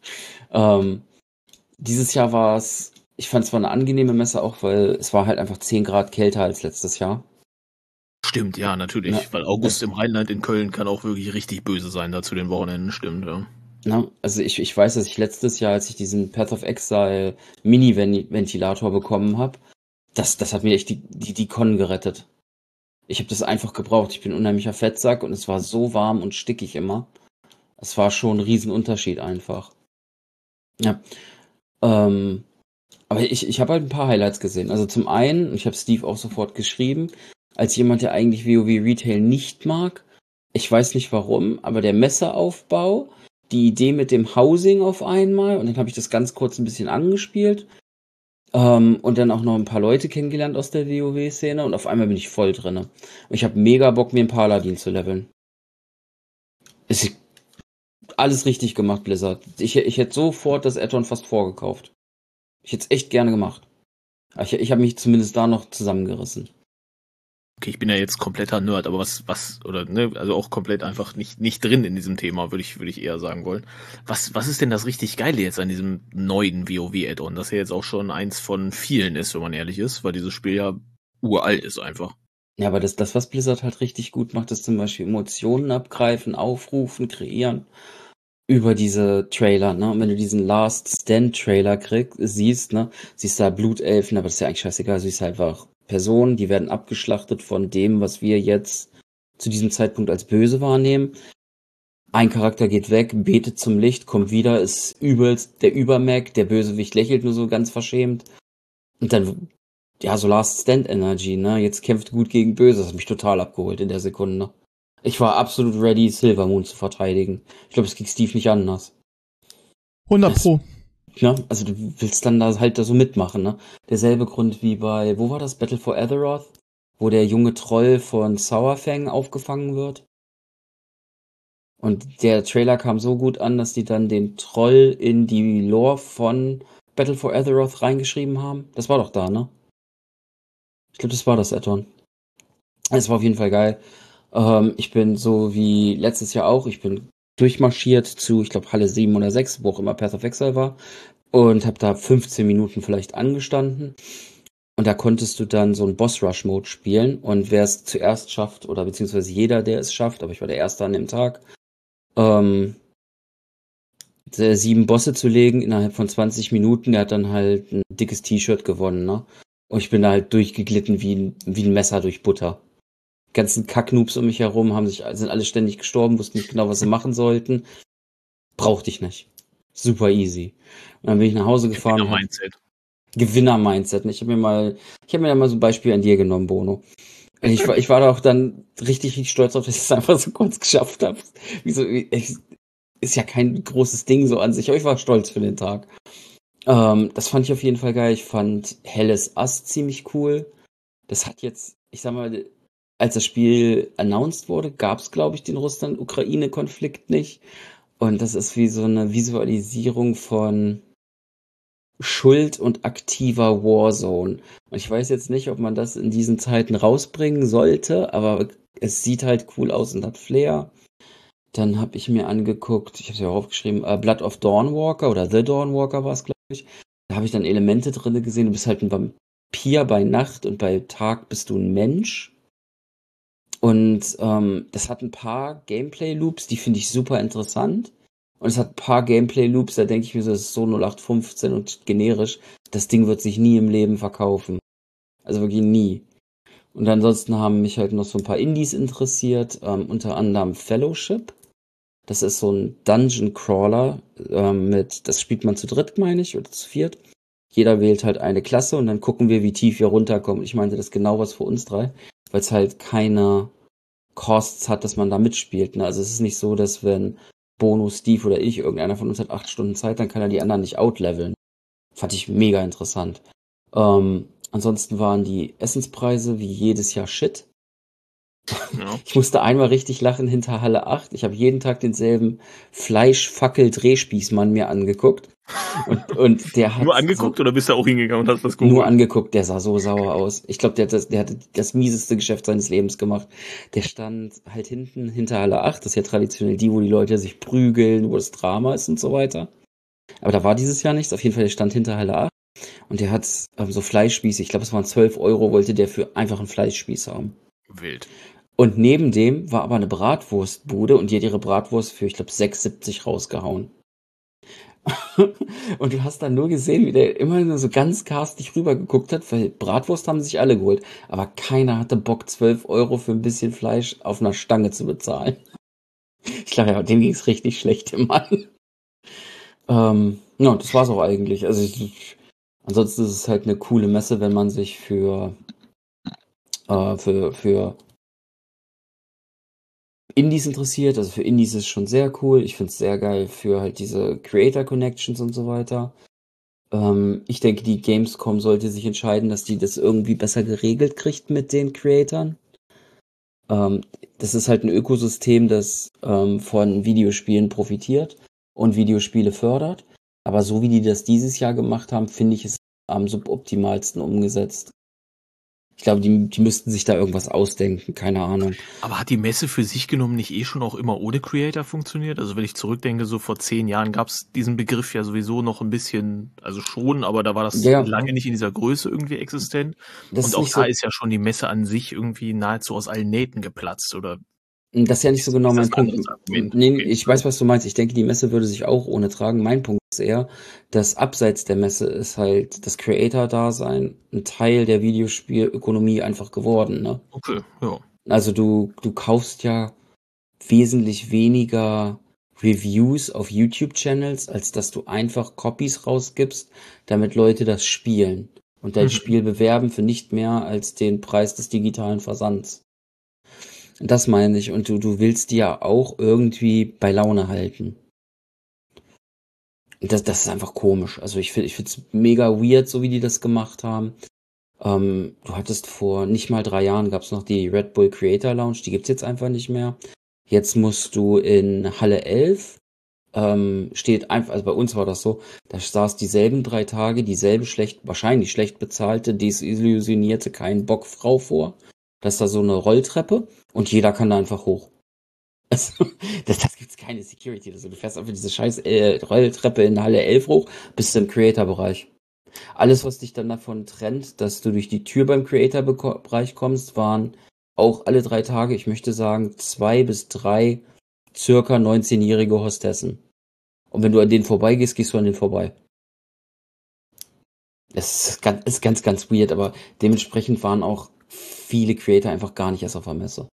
Dieses Jahr war es, ich fand es war eine angenehme Messe auch, weil es war halt einfach 10 Grad kälter als letztes Jahr. Stimmt, ja, natürlich. Ja, Weil August im Rheinland in Köln kann auch wirklich richtig böse sein da zu den Wochenenden, stimmt, ja. Na, also ich weiß, dass ich letztes Jahr, als ich diesen Path of Exile Mini-Ventilator bekommen habe, das hat mir echt die Con gerettet. Ich habe das einfach gebraucht. Ich bin ein unheimlicher Fettsack und es war so warm und stickig immer. Es war schon ein Riesenunterschied einfach. Ja. Aber ich habe halt ein paar Highlights gesehen. Also zum einen, ich habe Steve auch sofort geschrieben, als jemand, der eigentlich WoW Retail nicht mag. Ich weiß nicht warum, aber der Messeaufbau, die Idee mit dem Housing auf einmal, und dann habe ich das ganz kurz ein bisschen angespielt. Und dann auch noch ein paar Leute kennengelernt aus der WoW-Szene und auf einmal bin ich voll drinne. Und ich habe mega Bock, mir einen Paladin zu leveln. Ist alles richtig gemacht, Blizzard. Ich hätte sofort das Add-on fast vorgekauft. Ich hätte es echt gerne gemacht. Aber ich habe mich zumindest da noch zusammengerissen. Okay, ich bin ja jetzt kompletter Nerd, aber oder, ne, also auch komplett einfach nicht drin in diesem Thema, würde ich eher sagen wollen. Was ist denn das richtig Geile jetzt an diesem neuen WoW-Add-on, das ja jetzt auch schon eins von vielen ist, wenn man ehrlich ist, weil dieses Spiel ja uralt ist einfach. Ja, aber das, was Blizzard halt richtig gut macht, ist zum Beispiel Emotionen abgreifen, aufrufen, kreieren. Über diese Trailer, ne? Und wenn du diesen Last Stand Trailer siehst, ne? Siehst da Blutelfen, aber das ist ja eigentlich scheißegal, siehst einfach Personen, die werden abgeschlachtet von dem, was wir jetzt zu diesem Zeitpunkt als böse wahrnehmen. Ein Charakter geht weg, betet zum Licht, kommt wieder, ist übelst der Übermac, der Bösewicht lächelt nur so ganz verschämt. Und dann, ja, so Last Stand Energy, ne? Jetzt kämpft gut gegen Böse, das hat mich total abgeholt in der Sekunde. Ich war absolut ready, Silvermoon zu verteidigen. Ich glaube, es ging Steve nicht anders. 100 Pro. Ja, also du willst dann da halt so mitmachen, ne? Derselbe Grund wie bei, wo war das? Battle for Azeroth? Wo der junge Troll von Sourfang aufgefangen wird. Und der Trailer kam so gut an, dass die dann den Troll in die Lore von Battle for Azeroth reingeschrieben haben. Das war doch da, ne? Ich glaube, das war das Add-on. Es war auf jeden Fall geil. Ich bin so wie letztes Jahr auch, ich bin durchmarschiert zu, ich glaube, Halle 7 oder 6, wo auch immer Path of Exile war, und habe da 15 Minuten vielleicht angestanden. Und da konntest du dann so einen Boss-Rush-Mode spielen, und wer es zuerst schafft, oder beziehungsweise jeder, der es schafft, aber ich war der Erste an dem Tag, 7 Bosse zu legen innerhalb von 20 Minuten, der hat dann halt ein dickes T-Shirt gewonnen, ne? Und ich bin da halt durchgeglitten wie ein Messer durch Butter. Die ganzen Kacknoobs um mich herum sind alle ständig gestorben, wussten nicht genau, was sie machen sollten. Brauchte ich nicht. Super easy. Und dann bin ich nach Hause gefahren. Gewinner-Mindset. Ich habe mir da mal so ein Beispiel an dir genommen, Bono. Und ich war da auch dann richtig stolz auf, dass ich es einfach so kurz geschafft habe. Ist ja kein großes Ding so an sich, aber ich war stolz für den Tag. Das fand ich auf jeden Fall geil. Ich fand Helles Ass ziemlich cool. Das hat jetzt, ich sag mal, als das Spiel announced wurde, gab es, glaube ich, den Russland-Ukraine-Konflikt nicht. Und das ist wie so eine Visualisierung von Schuld und aktiver Warzone. Und ich weiß jetzt nicht, ob man das in diesen Zeiten rausbringen sollte, aber es sieht halt cool aus und hat Flair. Dann habe ich mir angeguckt, ich habe es ja auch aufgeschrieben, Blood of Dawnwalker oder The Dawnwalker war es, glaube ich. Da habe ich dann Elemente drin gesehen. Du bist halt ein Vampir bei Nacht und bei Tag bist du ein Mensch. Und das hat ein paar Gameplay-Loops, die finde ich super interessant. Und es hat ein paar Gameplay-Loops, da denke ich mir so, das ist so 0815 und generisch. Das Ding wird sich nie im Leben verkaufen. Also wirklich nie. Und ansonsten haben mich halt noch so ein paar Indies interessiert, unter anderem Fellowship. Das ist so ein Dungeon Crawler das spielt man zu dritt, meine ich, oder zu viert. Jeder wählt halt eine Klasse und dann gucken wir, wie tief wir runterkommen. Ich meinte, das ist genau was für uns drei, weil es halt keine Costs hat, dass man da mitspielt. Ne? Also es ist nicht so, dass wenn Bono, Steve oder ich, irgendeiner von uns hat 8 Stunden Zeit, dann kann er die anderen nicht outleveln. Fand ich mega interessant. Ansonsten waren die Essenspreise wie jedes Jahr Shit. Ja. Ich musste einmal richtig lachen hinter Halle 8. Ich habe jeden Tag denselben Fleischfackel-Drehspießmann mir angeguckt. Und der hat Nur angeguckt oder bist du auch hingegangen und hast das geholt? nur angeguckt, der sah so sauer aus. Ich glaube, der hatte das mieseste Geschäft seines Lebens gemacht. Der stand halt hinter Halle 8. Das ist ja traditionell die, wo die Leute sich prügeln, wo das Drama ist und so weiter. Aber da war dieses Jahr nichts. Auf jeden Fall, der stand hinter Halle 8. Und der hat so Fleischspieße. Ich glaube, es waren 12 Euro, wollte der für einfach einen Fleischspieß haben. Wild. Und neben dem war aber eine Bratwurstbude und die hat ihre Bratwurst für, ich glaube, 6,70 rausgehauen. Und du hast dann nur gesehen, wie der immer nur so ganz garstig rübergeguckt hat, weil Bratwurst haben sich alle geholt. Aber keiner hatte Bock, 12 Euro für ein bisschen Fleisch auf einer Stange zu bezahlen. Ich glaube, ja, dem ging's richtig schlecht im Mann. Ja, das war's auch eigentlich. Also ansonsten ist es halt eine coole Messe, wenn man sich für Indies interessiert. Also für Indies ist es schon sehr cool. Ich finde es sehr geil für halt diese Creator Connections und so weiter. Ich denke, die Gamescom sollte sich entscheiden, dass die das irgendwie besser geregelt kriegt mit den Creatoren. Das ist halt ein Ökosystem, das von Videospielen profitiert und Videospiele fördert. Aber so wie die das dieses Jahr gemacht haben, finde ich es am suboptimalsten umgesetzt. Ich glaube, die müssten sich da irgendwas ausdenken, keine Ahnung. Aber hat die Messe für sich genommen nicht schon auch immer ohne Creator funktioniert? Also wenn ich zurückdenke, so vor 10 Jahren gab es diesen Begriff ja sowieso noch ein bisschen, also schon, aber da war das lange nicht in dieser Größe irgendwie existent. Und auch da ist ja schon die Messe an sich irgendwie nahezu aus allen Nähten geplatzt, oder? Das ist ja nicht so genau mein Punkt. Nee, okay. Ich weiß, was du meinst. Ich denke, die Messe würde sich auch ohne tragen. Mein Punkt ist eher, dass abseits der Messe ist halt das Creator-Dasein ein Teil der Videospielökonomie einfach geworden. Ne? Okay, ja. Also du kaufst ja wesentlich weniger Reviews auf YouTube-Channels, als dass du einfach Copies rausgibst, damit Leute das spielen und dein Spiel bewerben für nicht mehr als den Preis des digitalen Versands. Das meine ich. Und du willst die ja auch irgendwie bei Laune halten. Das ist einfach komisch. Also ich finde es mega weird, so wie die das gemacht haben. Du hattest vor nicht mal 3 Jahren gab es noch die Red Bull Creator Lounge. Die gibt's jetzt einfach nicht mehr. Jetzt musst du in Halle 11 steht einfach, also bei uns war das so, da saß dieselben 3 Tage dieselbe wahrscheinlich schlecht bezahlte, desillusionierte, keinen Bock Frau vor. Das ist da so eine Rolltreppe und jeder kann da einfach hoch. Also, das gibt's keine Security. Also, du fährst einfach diese scheiß Rolltreppe in Halle 11 hoch, bist im Creator-Bereich. Alles, was dich dann davon trennt, dass du durch die Tür beim Creator-Bereich kommst, waren auch alle 3 Tage, ich möchte sagen, 2 bis 3 circa 19-jährige Hostessen. Und wenn du an denen vorbeigehst, gehst du an denen vorbei. Es ist ganz, ganz weird, aber dementsprechend waren auch viele Creator einfach gar nicht erst auf der Messe.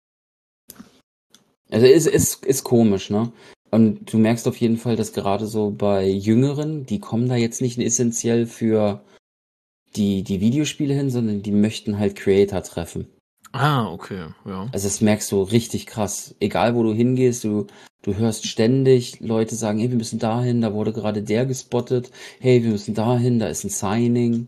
Also ist komisch, ne? Und du merkst auf jeden Fall, dass gerade so bei Jüngeren, die kommen da jetzt nicht essentiell für die Videospiele hin, sondern die möchten halt Creator treffen. Ah, okay, ja. Also das merkst du richtig krass. Egal wo du hingehst, du hörst ständig Leute sagen, hey, wir müssen dahin, da wurde gerade der gespottet. Hey, wir müssen dahin, da ist ein Signing.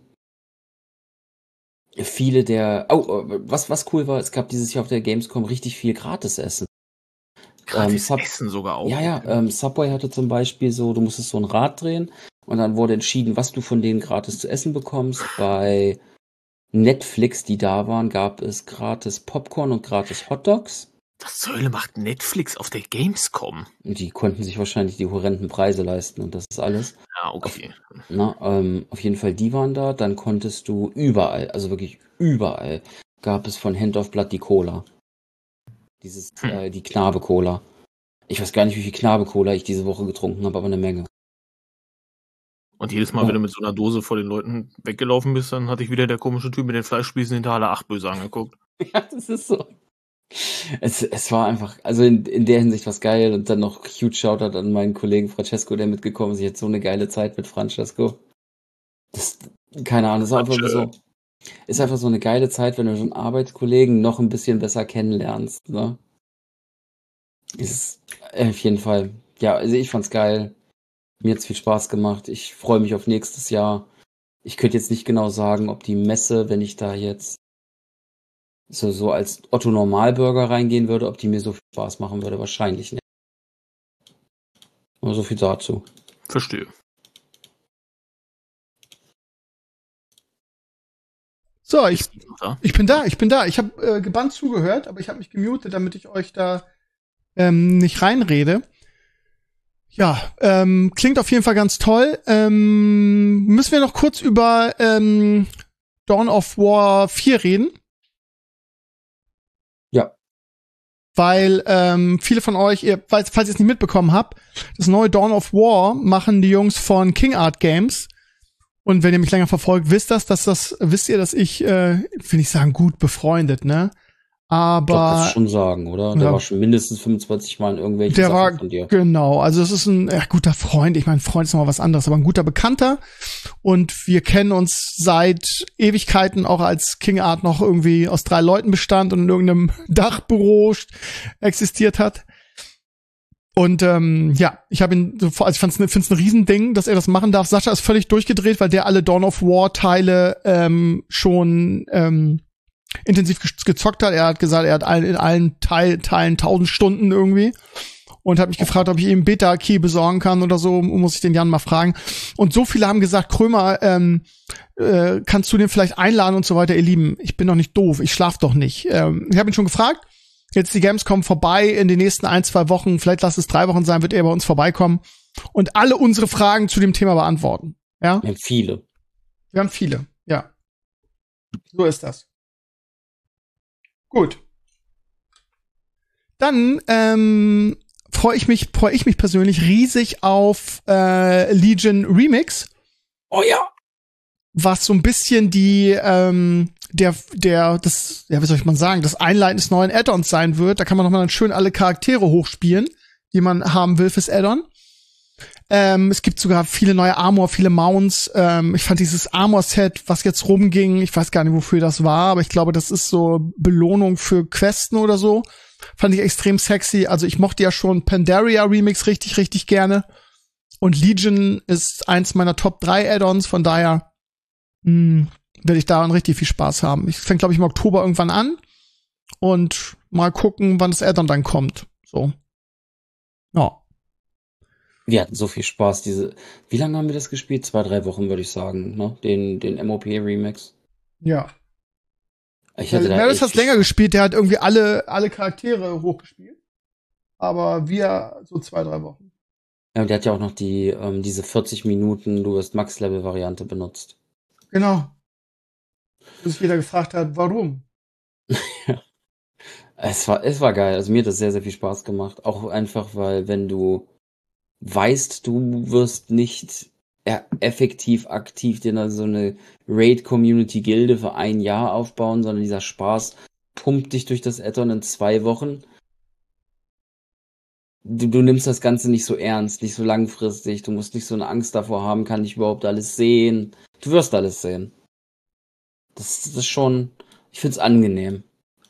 Viele was cool war, es gab dieses Jahr auf der Gamescom richtig viel Gratisessen. Gratis Essen sogar auch. Ja, Subway hatte zum Beispiel so, du musstest so ein Rad drehen und dann wurde entschieden, was du von denen gratis zu essen bekommst. Bei Netflix, die da waren, gab es gratis Popcorn und gratis Hotdogs. Das Sölle macht Netflix auf der Gamescom. Und die konnten sich wahrscheinlich die horrenden Preise leisten und das ist alles. Ja, okay. Auf jeden Fall, die waren da. Dann konntest du überall, also wirklich überall, gab es von Hand of Blood die Cola. Die Knabe-Cola. Ich weiß gar nicht, wie viel Knabe-Cola ich diese Woche getrunken habe, aber eine Menge. Und jedes Mal, wenn du mit so einer Dose vor den Leuten weggelaufen bist, dann hatte ich wieder der komische Typ mit den Fleischspießen hinter Halle 8 böse angeguckt. Ja, das ist so. Es war einfach, also in der Hinsicht was geil und dann noch huge Shoutout an meinen Kollegen Francesco, der mitgekommen ist. Ich hatte so eine geile Zeit mit Francesco. Das, keine Ahnung, ist einfach so eine geile Zeit, wenn du so einen Arbeitskollegen noch ein bisschen besser kennenlernst, ne? Ist auf jeden Fall. Ja, also ich fand's geil. Mir hat's viel Spaß gemacht. Ich freue mich auf nächstes Jahr. Ich könnte jetzt nicht genau sagen, ob die Messe, wenn ich da jetzt so als Otto Normalbürger reingehen würde, ob die mir so viel Spaß machen würde. Wahrscheinlich nicht. Nur so viel dazu. Verstehe. So, ich bin da. Ich habe gebannt zugehört, aber ich habe mich gemutet, damit ich euch da nicht reinrede. Ja, klingt auf jeden Fall ganz toll. Müssen wir noch kurz über Dawn of War 4 reden? Ja. Weil viele von euch, falls ihr es nicht mitbekommen habt, das neue Dawn of War machen die Jungs von King Art Games. Und wenn ihr mich länger verfolgt, wisst ihr, dass ich, will nicht sagen, gut befreundet, ne? Aber. Ich glaub, das schon sagen, oder? Der war schon mindestens 25 Mal in irgendwelchen Sachen von dir. Genau, also es ist ein guter Freund. Ich meine, Freund ist noch mal was anderes, aber ein guter Bekannter. Und wir kennen uns seit Ewigkeiten, auch als King Art noch irgendwie aus 3 Leuten bestand und in irgendeinem Dachbüro existiert hat. Und ich habe ihn, also ich find's ein Riesending, dass er das machen darf. Sascha ist völlig durchgedreht, weil der alle Dawn of War Teile schon intensiv gezockt hat. Er hat gesagt, er hat in allen Teilen 1000 Stunden irgendwie und hat mich gefragt, ob ich ihm Beta-Key besorgen kann oder so. Muss ich den Jan mal fragen. Und so viele haben gesagt, Krömer, kannst du den vielleicht einladen und so weiter. Ihr Lieben, ich bin doch nicht doof, ich schlaf doch nicht. Ich habe ihn schon gefragt. Jetzt die Gamescom vorbei in den nächsten 1-2 Wochen, vielleicht lass es 3 Wochen sein, wird er bei uns vorbeikommen und alle unsere Fragen zu dem Thema beantworten. Ja? Wir haben viele. Wir haben viele, ja. So ist das. Gut. Dann freue ich mich persönlich riesig auf Legion Remix. Oh ja. Was so ein bisschen wie soll ich mal sagen, das Einleiten des neuen Add-ons sein wird. Da kann man nochmal dann schön alle Charaktere hochspielen, die man haben will fürs Add-on. Es gibt sogar viele neue Armor, viele Mounts. Ich fand dieses Armor-Set, was jetzt rumging, ich weiß gar nicht, wofür das war, aber ich glaube, das ist so Belohnung für Questen oder so. Fand ich extrem sexy. Also ich mochte ja schon Pandaria Remix richtig, richtig gerne. Und Legion ist eins meiner Top 3 Add-ons, von daher werde ich daran richtig viel Spaß haben. Ich fängt, glaube ich, im Oktober irgendwann an und mal gucken, wann das Add-on dann kommt. So. Ja. Wir hatten so viel Spaß. Wie lange haben wir das gespielt? 2-3 Wochen, würde ich sagen, ne? Den MOP-Remix. Ja. Ich hatte Meredith hat länger gespielt, der hat irgendwie alle Charaktere hochgespielt. Aber wir so 2-3 Wochen. Ja, und der hat ja auch noch diese 40 Minuten, du wirst Max-Level-Variante benutzt. Genau. Bis jeder gefragt hat, warum? Ja. Es war geil. Also mir hat das sehr, sehr viel Spaß gemacht. Auch einfach, weil wenn du weißt, du wirst nicht effektiv aktiv dir so eine Raid-Community-Gilde für 1 Jahr aufbauen, sondern dieser Spaß pumpt dich durch das Add-on in 2 Wochen. Du nimmst das Ganze nicht so ernst, nicht so langfristig. Du musst nicht so eine Angst davor haben, kann ich überhaupt alles sehen. Du wirst alles sehen. Das ist schon, ich find's angenehm.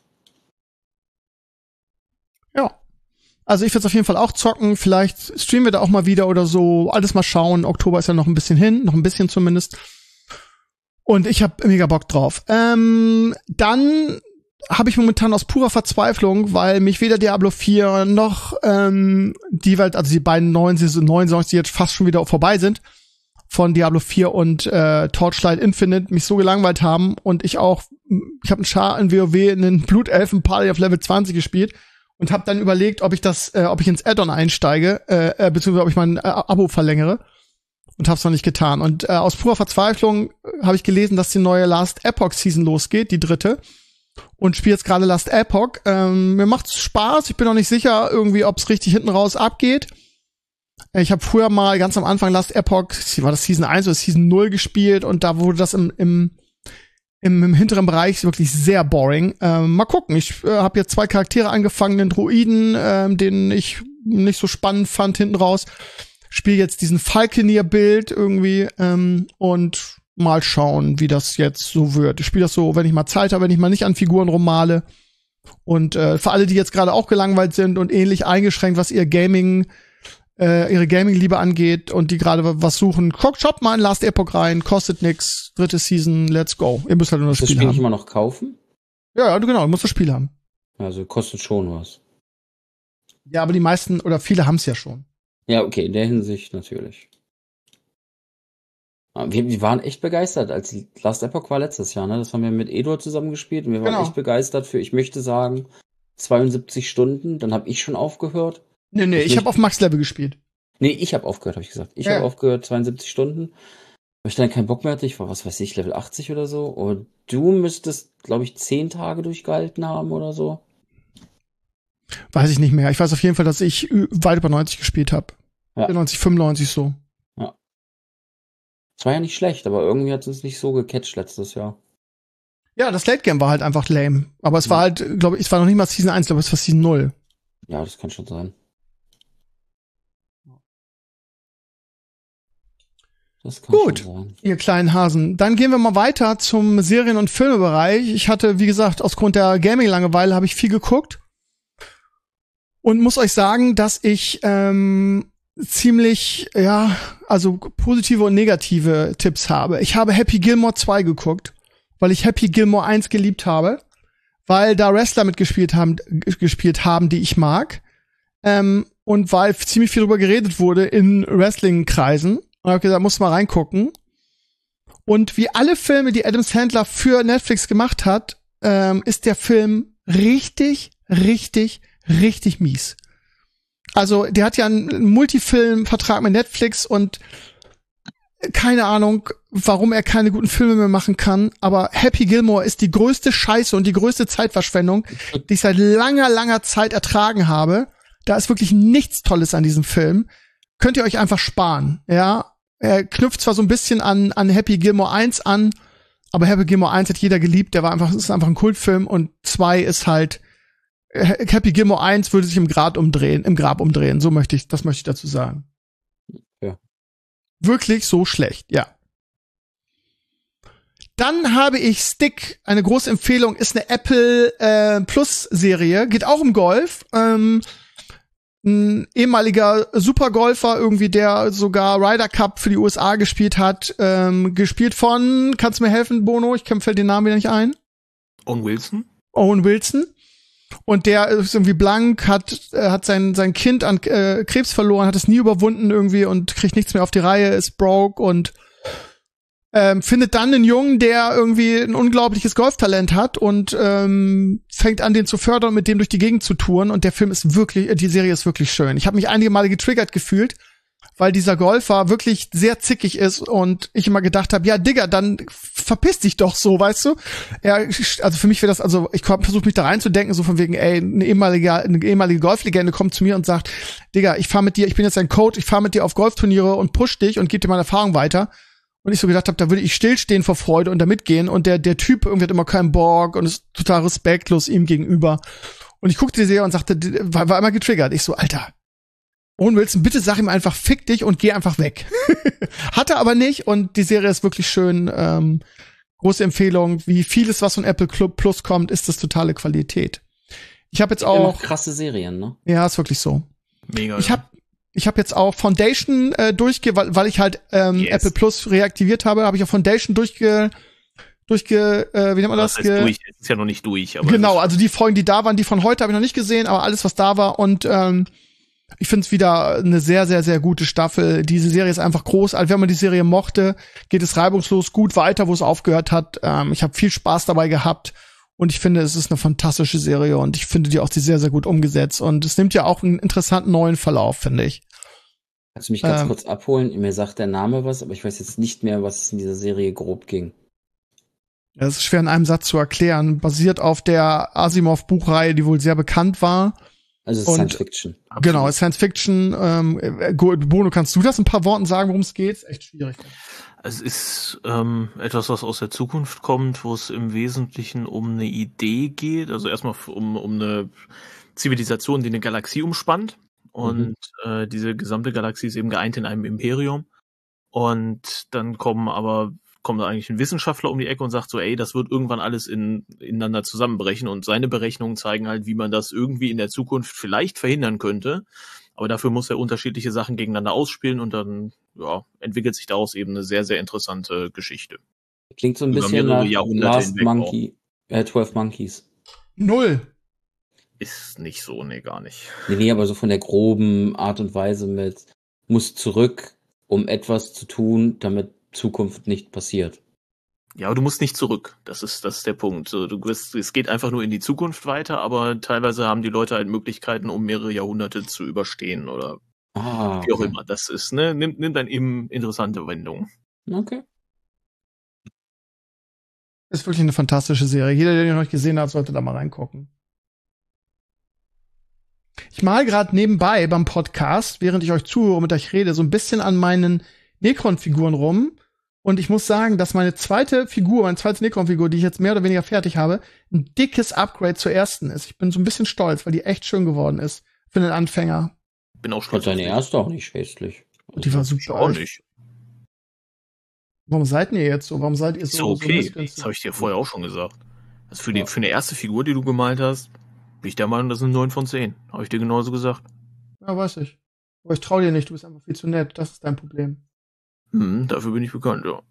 Ja. Also ich werde es auf jeden Fall auch zocken. Vielleicht streamen wir da auch mal wieder oder so. Alles mal schauen. Oktober ist ja noch ein bisschen hin. Noch ein bisschen zumindest. Und ich habe mega Bock drauf. Dann habe ich momentan aus purer Verzweiflung, weil mich weder Diablo 4 noch die Welt, also die beiden neuen Saisons, die jetzt fast schon wieder vorbei sind, von Diablo 4 und Torchlight Infinite mich so gelangweilt haben und ich habe einen Char in WoW in den Blutelfen-Party auf Level 20 gespielt und habe dann überlegt, ob ich ins Add-on einsteige, beziehungsweise ob ich mein Abo verlängere und habe es noch nicht getan. Und aus purer Verzweiflung habe ich gelesen, dass die neue Last Epoch Season losgeht, die 3. Und spiele jetzt gerade Last Epoch. Mir macht's Spaß, ich bin noch nicht sicher irgendwie, ob's richtig hinten raus abgeht. Ich habe früher mal ganz am Anfang Last Epoch, war das Season 1 oder Season 0 gespielt und da wurde das im im hinteren Bereich wirklich sehr boring. Mal gucken. Ich habe jetzt 2 Charaktere angefangen, den Druiden, den ich nicht so spannend fand hinten raus. Spiele jetzt diesen Falconeer-Bild irgendwie und mal schauen, wie das jetzt so wird. Ich spiele das so, wenn ich mal Zeit habe, wenn ich mal nicht an Figuren rummale. Und für alle, die jetzt gerade auch gelangweilt sind und ähnlich eingeschränkt, was ihre Gaming-Liebe angeht und die gerade was suchen, schaut mal in Last Epoch rein, kostet nix, 3. Season, let's go. Ihr müsst halt nur das Spiel haben. Nicht immer noch kaufen? Ja, genau, du musst das Spiel haben. Also kostet schon was. Ja, aber die meisten oder viele haben es ja schon. Ja, okay, in der Hinsicht natürlich. Wir waren echt begeistert, als Last Epoch war letztes Jahr, ne? Das haben wir mit Eduard zusammen gespielt und wir waren echt begeistert für, ich möchte sagen, 72 Stunden, dann habe ich schon aufgehört. Nee, ich habe auf Max-Level gespielt. Nee, ich habe aufgehört, habe ich gesagt. Ich habe aufgehört, 72 Stunden. Weil ich dann keinen Bock mehr hatte, ich war, was weiß ich, Level 80 oder so. Und du müsstest, glaube ich, 10 Tage durchgehalten haben oder so. Weiß ich nicht mehr. Ich weiß auf jeden Fall, dass ich weit über 90 gespielt habe. Ja. 90, 95 so. Ja. Das war ja nicht schlecht, aber irgendwie hat es uns nicht so gecatcht letztes Jahr. Ja, das Late Game war halt einfach lame. Aber es war halt, glaube ich, es war noch nicht mal Season 1, glaube ich, es war Season 0. Ja, das kann schon sein. Das kann Gut, schon sein. Ihr kleinen Hasen. Dann gehen wir mal weiter zum Serien- und Filmebereich. Ich hatte, wie gesagt, ausgrund der Gaming-Langeweile habe ich viel geguckt. Und muss euch sagen, dass ich ziemlich, also positive und negative Tipps habe. Ich habe Happy Gilmore 2 geguckt, weil ich Happy Gilmore 1 geliebt habe, weil da Wrestler mitgespielt haben, die ich mag, und weil ziemlich viel drüber geredet wurde in Wrestling-Kreisen. Und habe gesagt, muss mal reingucken. Und wie alle Filme, die Adam Sandler für Netflix gemacht hat, ist der Film richtig, richtig, richtig mies. Also, der hat ja einen Multifilm-Vertrag mit Netflix und keine Ahnung, warum er keine guten Filme mehr machen kann, aber Happy Gilmore ist die größte Scheiße und die größte Zeitverschwendung, die ich seit langer, langer Zeit ertragen habe. Da ist wirklich nichts Tolles an diesem Film. Könnt ihr euch einfach sparen, ja? Er knüpft zwar so ein bisschen an Happy Gilmore 1 an, aber Happy Gilmore 1 hat jeder geliebt, ist einfach ein Kultfilm und 2 ist halt Happy Gilmore 1 würde sich im Grab umdrehen, das möchte ich dazu sagen. Ja. Wirklich so schlecht, ja. Dann habe ich Stick, eine große Empfehlung, ist eine Apple Plus Serie, geht auch um Golf. Ein ehemaliger Supergolfer, irgendwie, der sogar Ryder Cup für die USA gespielt hat, gespielt von, kannst du mir helfen, Bono? Fällt den Namen wieder nicht ein. Owen Wilson. Und der ist irgendwie blank, hat sein Kind an Krebs verloren, hat es nie überwunden irgendwie und kriegt nichts mehr auf die Reihe, ist broke und findet dann einen Jungen, der irgendwie ein unglaubliches Golftalent hat und fängt an, den zu fördern und mit dem durch die Gegend zu touren. Und der Film ist wirklich, die Serie ist wirklich schön. Ich habe mich einige Male getriggert gefühlt, weil dieser Golfer wirklich sehr zickig ist und ich immer gedacht habe, ja, Digga, dann verpiss dich doch so, weißt du? Also für mich wäre das, also ich versuche mich da reinzudenken, so von wegen, ey, eine ehemalige Golflegende kommt zu mir und sagt, Digga, ich bin jetzt dein Coach, ich fahr mit dir auf Golfturniere und push dich und gebe dir meine Erfahrung weiter. Und ich so gedacht habe, da würde ich stillstehen vor Freude und da mitgehen. Und der Typ irgendwie hat immer keinen Bock und ist total respektlos ihm gegenüber. Und ich guckte die Serie und sagte, war immer getriggert. Ich so, Alter, Owen Wilson, bitte sag ihm einfach, fick dich und geh einfach weg. Hat er aber nicht und die Serie ist wirklich schön. Große Empfehlung. Wie vieles, was von Apple Plus kommt, ist das totale Qualität. Ich habe jetzt auch krasse Serien, ne? Ja, ist wirklich so. Mega. Ich habe jetzt auch Foundation weil ich halt Apple Plus reaktiviert habe ich auch Foundation wie nennt man das? Durch. Es ist ja noch nicht durch. Aber genau, also die Folgen, die da waren, die von heute habe ich noch nicht gesehen, aber alles, was da war und ich finde es wieder eine sehr, sehr, sehr gute Staffel. Diese Serie ist einfach großartig. Wenn man die Serie mochte, geht es reibungslos gut weiter, wo es aufgehört hat. Ich habe viel Spaß dabei gehabt. Und ich finde, es ist eine fantastische Serie und ich finde die auch sehr, sehr gut umgesetzt. Und es nimmt ja auch einen interessanten neuen Verlauf, finde ich. Kannst du mich ganz kurz abholen? Mir sagt der Name was, aber ich weiß jetzt nicht mehr, was es in dieser Serie grob ging. Es ist schwer in einem Satz zu erklären. Basiert auf der Asimov-Buchreihe, die wohl sehr bekannt war. Also es ist Und- Science Fiction. Genau, Science Fiction. Bono, kannst du das in ein paar Worten sagen, worum es geht? Ist echt schwierig. Es ist etwas, was aus der Zukunft kommt, wo es im Wesentlichen um eine Idee geht, also erstmal um eine Zivilisation, die eine Galaxie umspannt. Und diese gesamte Galaxie ist eben geeint in einem Imperium. Und dann kommt da eigentlich ein Wissenschaftler um die Ecke und sagt so, ey, das wird irgendwann alles ineinander zusammenbrechen. Und seine Berechnungen zeigen halt, wie man das irgendwie in der Zukunft vielleicht verhindern könnte. Aber dafür muss er unterschiedliche Sachen gegeneinander ausspielen und dann entwickelt sich daraus eben eine sehr, sehr interessante Geschichte. Klingt so ein Über bisschen mehrere nach Jahrhunderte Last hinweg Monkey, 12 Monkeys. 0. Ist nicht so, nee, gar nicht. Nee, aber so von der groben Art und Weise mit, muss zurück, um etwas zu tun, damit Zukunft nicht passiert. Ja, aber du musst nicht zurück. Das ist der Punkt. So, es geht einfach nur in die Zukunft weiter, aber teilweise haben die Leute halt Möglichkeiten, um mehrere Jahrhunderte zu überstehen oder wie auch immer. Das ist, nimmt dann eben interessante Wendungen. Okay. Ist wirklich eine fantastische Serie. Jeder, der die noch nicht gesehen hat, sollte da mal reingucken. Ich mal gerade nebenbei beim Podcast, während ich euch zuhöre und mit euch rede, so ein bisschen an meinen Necron-Figuren rum. Und ich muss sagen, dass meine zweite Necron-Figur, die ich jetzt mehr oder weniger fertig habe, ein dickes Upgrade zur ersten ist. Ich bin so ein bisschen stolz, weil die echt schön geworden ist für einen Anfänger. Bin auch Ich stolz. fand deine erste auch nicht schlechtlich. Und die war Ich super. auch nicht. Warum seid ihr jetzt so? Warum seid ihr Ist so okay. missgünstig? Das habe ich dir vorher auch schon gesagt. Also für eine erste Figur, die du gemalt hast, bin ich der Meinung, das sind 9 von 10. Habe ich dir genauso gesagt. Ja, weiß ich. Aber ich trau dir nicht, du bist einfach viel zu nett. Das ist dein Problem. Dafür bin ich bekannt, ja.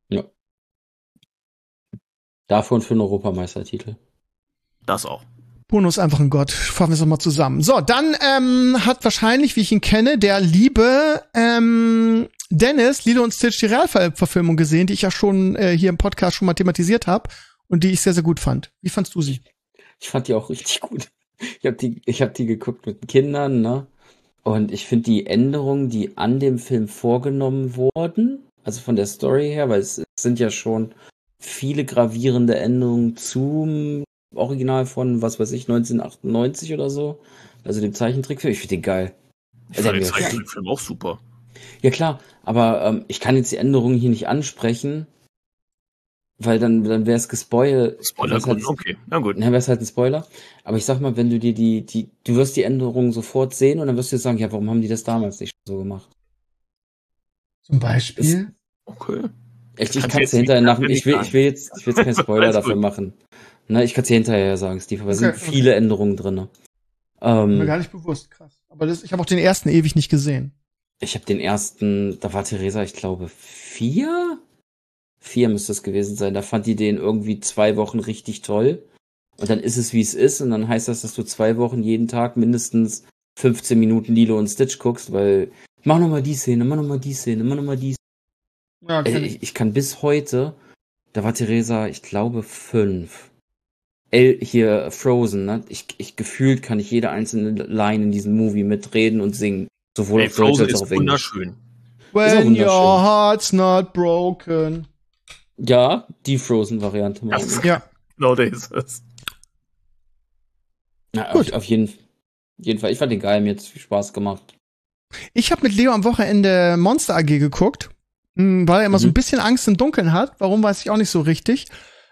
Dafür und für einen Europameistertitel. Das auch. Bono ist einfach ein Gott. Fassen wir es nochmal zusammen. So, dann hat wahrscheinlich, wie ich ihn kenne, der liebe Dennis Lilo und Stitch die Realverfilmung gesehen, die ich ja schon hier im Podcast schon mal thematisiert habe und die ich sehr, sehr gut fand. Wie fandst du sie? Ich fand die auch richtig gut. Ich hab die geguckt mit den Kindern, ne? Und ich finde die Änderungen, die an dem Film vorgenommen wurden, also von der Story her, weil es sind ja schon viele gravierende Änderungen zum Original von, was weiß ich, 1998 oder so. Also dem Zeichentrickfilm. Ich finde den geil. Ich fand den Zeichentrickfilm auch super. Ja klar, aber ich kann jetzt die Änderungen hier nicht ansprechen, weil dann wäre es gespoilt. Spoiler, okay, na gut. Dann wäre es halt ein Spoiler. Aber ich sag mal, wenn du dir du wirst die Änderungen sofort sehen und dann wirst du dir sagen, ja, warum haben die das damals nicht so gemacht? Zum Beispiel? Okay. Ich kann es hinterher nach. Ich will jetzt keinen Spoiler dafür machen. Ne, ich kann es hinterher sagen, Steve, aber es sind viele Änderungen drin. Mir gar nicht bewusst, krass. Aber ich habe auch den ersten ewig nicht gesehen. Ich habe den ersten, da war Theresa, ich glaube, 4? 4 müsste es gewesen sein. Da fand die den irgendwie 2 Wochen richtig toll. Und dann ist es, wie es ist. Und dann heißt das, dass du 2 Wochen jeden Tag mindestens 15 Minuten Lilo und Stitch guckst, weil mach nochmal die Szene, mach nochmal die Szene, mach nochmal die Szene. Ja, Ich kann bis heute, da war Theresa, ich glaube, 5. Hier Frozen, ne? Ich gefühlt kann ich jede einzelne Line in diesem Movie mitreden und singen. Sowohl auf Deutsch als auch auf Englisch. Wunderschön. When your heart's not broken. Ja, die Frozen-Variante. Ja. Genau, der ist es. Ja, auf jeden Fall. Ich fand den geil, mir hat es viel Spaß gemacht. Ich habe mit Leo am Wochenende Monster AG geguckt, weil er immer so ein bisschen Angst im Dunkeln hat. Warum, weiß ich auch nicht so richtig.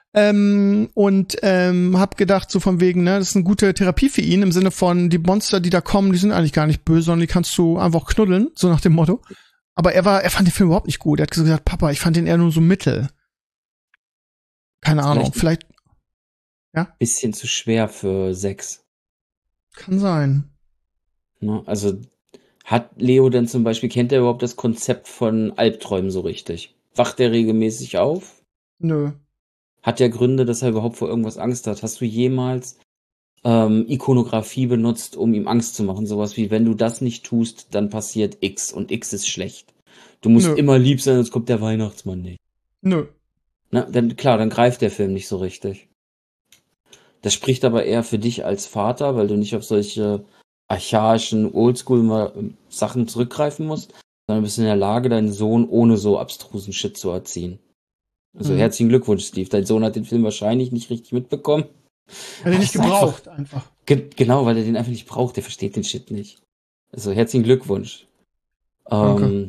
Hab gedacht, so von wegen, ne, das ist eine gute Therapie für ihn, im Sinne von, die Monster, die da kommen, die sind eigentlich gar nicht böse, sondern die kannst du einfach knuddeln, so nach dem Motto. Aber er fand den Film überhaupt nicht gut. Er hat so gesagt, Papa, ich fand den eher nur so mittel. Keine Ahnung, vielleicht. Ja? Bisschen zu schwer für 6. Kann sein. Ne? Also, hat Leo denn zum Beispiel, kennt er überhaupt das Konzept von Albträumen so richtig? Wacht er regelmäßig auf? Nö. Hat er Gründe, dass er überhaupt vor irgendwas Angst hat? Hast du jemals Ikonografie benutzt, um ihm Angst zu machen? Sowas wie, wenn du das nicht tust, dann passiert X und X ist schlecht. Du musst immer lieb sein, sonst kommt der Weihnachtsmann nicht. Nö. Na, dann greift der Film nicht so richtig. Das spricht aber eher für dich als Vater, weil du nicht auf solche archaischen Oldschool-Sachen zurückgreifen musst, sondern bist in der Lage, deinen Sohn ohne so abstrusen Shit zu erziehen. Also herzlichen Glückwunsch, Steve. Dein Sohn hat den Film wahrscheinlich nicht richtig mitbekommen. Hat er nicht gebraucht, einfach. Genau, weil er den einfach nicht braucht. Der versteht den Shit nicht. Also herzlichen Glückwunsch. Danke.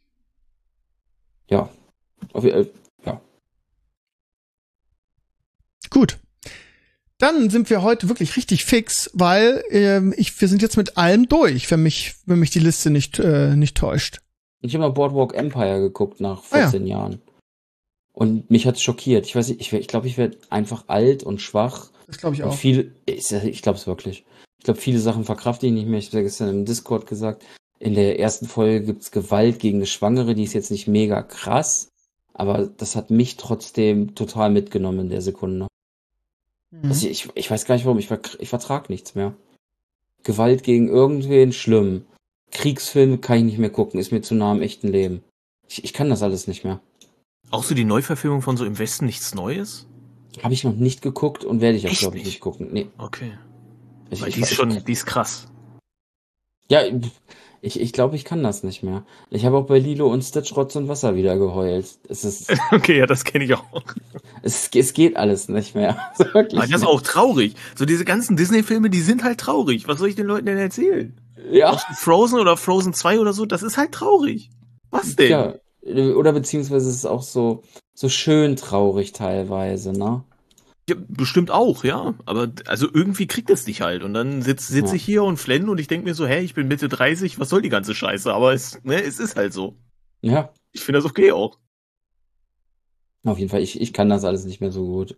Ja. Ja. Gut. Dann sind wir heute wirklich richtig fix, weil wir sind jetzt mit allem durch, wenn mich die Liste nicht täuscht. Ich habe mal Boardwalk Empire geguckt nach 14 Jahren. Und mich hat's schockiert. Ich weiß nicht, ich glaube, ich werde einfach alt und schwach. Das glaube ich und auch. Ich glaube es wirklich. Ich glaube, viele Sachen verkrafte ich nicht mehr. Ich habe ja gestern im Discord gesagt, in der ersten Folge gibt's Gewalt gegen eine Schwangere, die ist jetzt nicht mega krass, aber das hat mich trotzdem total mitgenommen in der Sekunde. Also ich weiß gar nicht warum, ich vertrag nichts mehr. Gewalt gegen irgendwen, schlimm. Kriegsfilme kann ich nicht mehr gucken, ist mir zu nah am echten Leben. Ich kann das alles nicht mehr. Auch so die Neuverfilmung von so Im Westen nichts Neues? Habe ich noch nicht geguckt und werde ich auch, Echt glaube ich, nicht? nicht gucken. Nee. Okay. Ich- Weil ich- die ist krass. Ja, ich glaube, ich kann das nicht mehr. Ich habe auch bei Lilo und Stitch Rotz und Wasser wieder geheult. Okay, ja, das kenne ich auch. Es geht alles nicht mehr. Wirklich Aber das ist auch traurig. So diese ganzen Disney-Filme, die sind halt traurig. Was soll ich den Leuten denn erzählen? Ja. Auch Frozen oder Frozen 2 oder so, das ist halt traurig. Was denn? Ja, oder beziehungsweise es ist auch so schön traurig teilweise, ne? Ja, bestimmt auch, ja. Aber also irgendwie kriegt es dich halt. Und dann sitz Ja. ich hier und flenne und ich denke mir so, hey, ich bin Mitte 30, was soll die ganze Scheiße? Aber es ist halt so. Ja, Ich finde das okay auch. auf jeden Fall. Ich kann das alles nicht mehr so gut.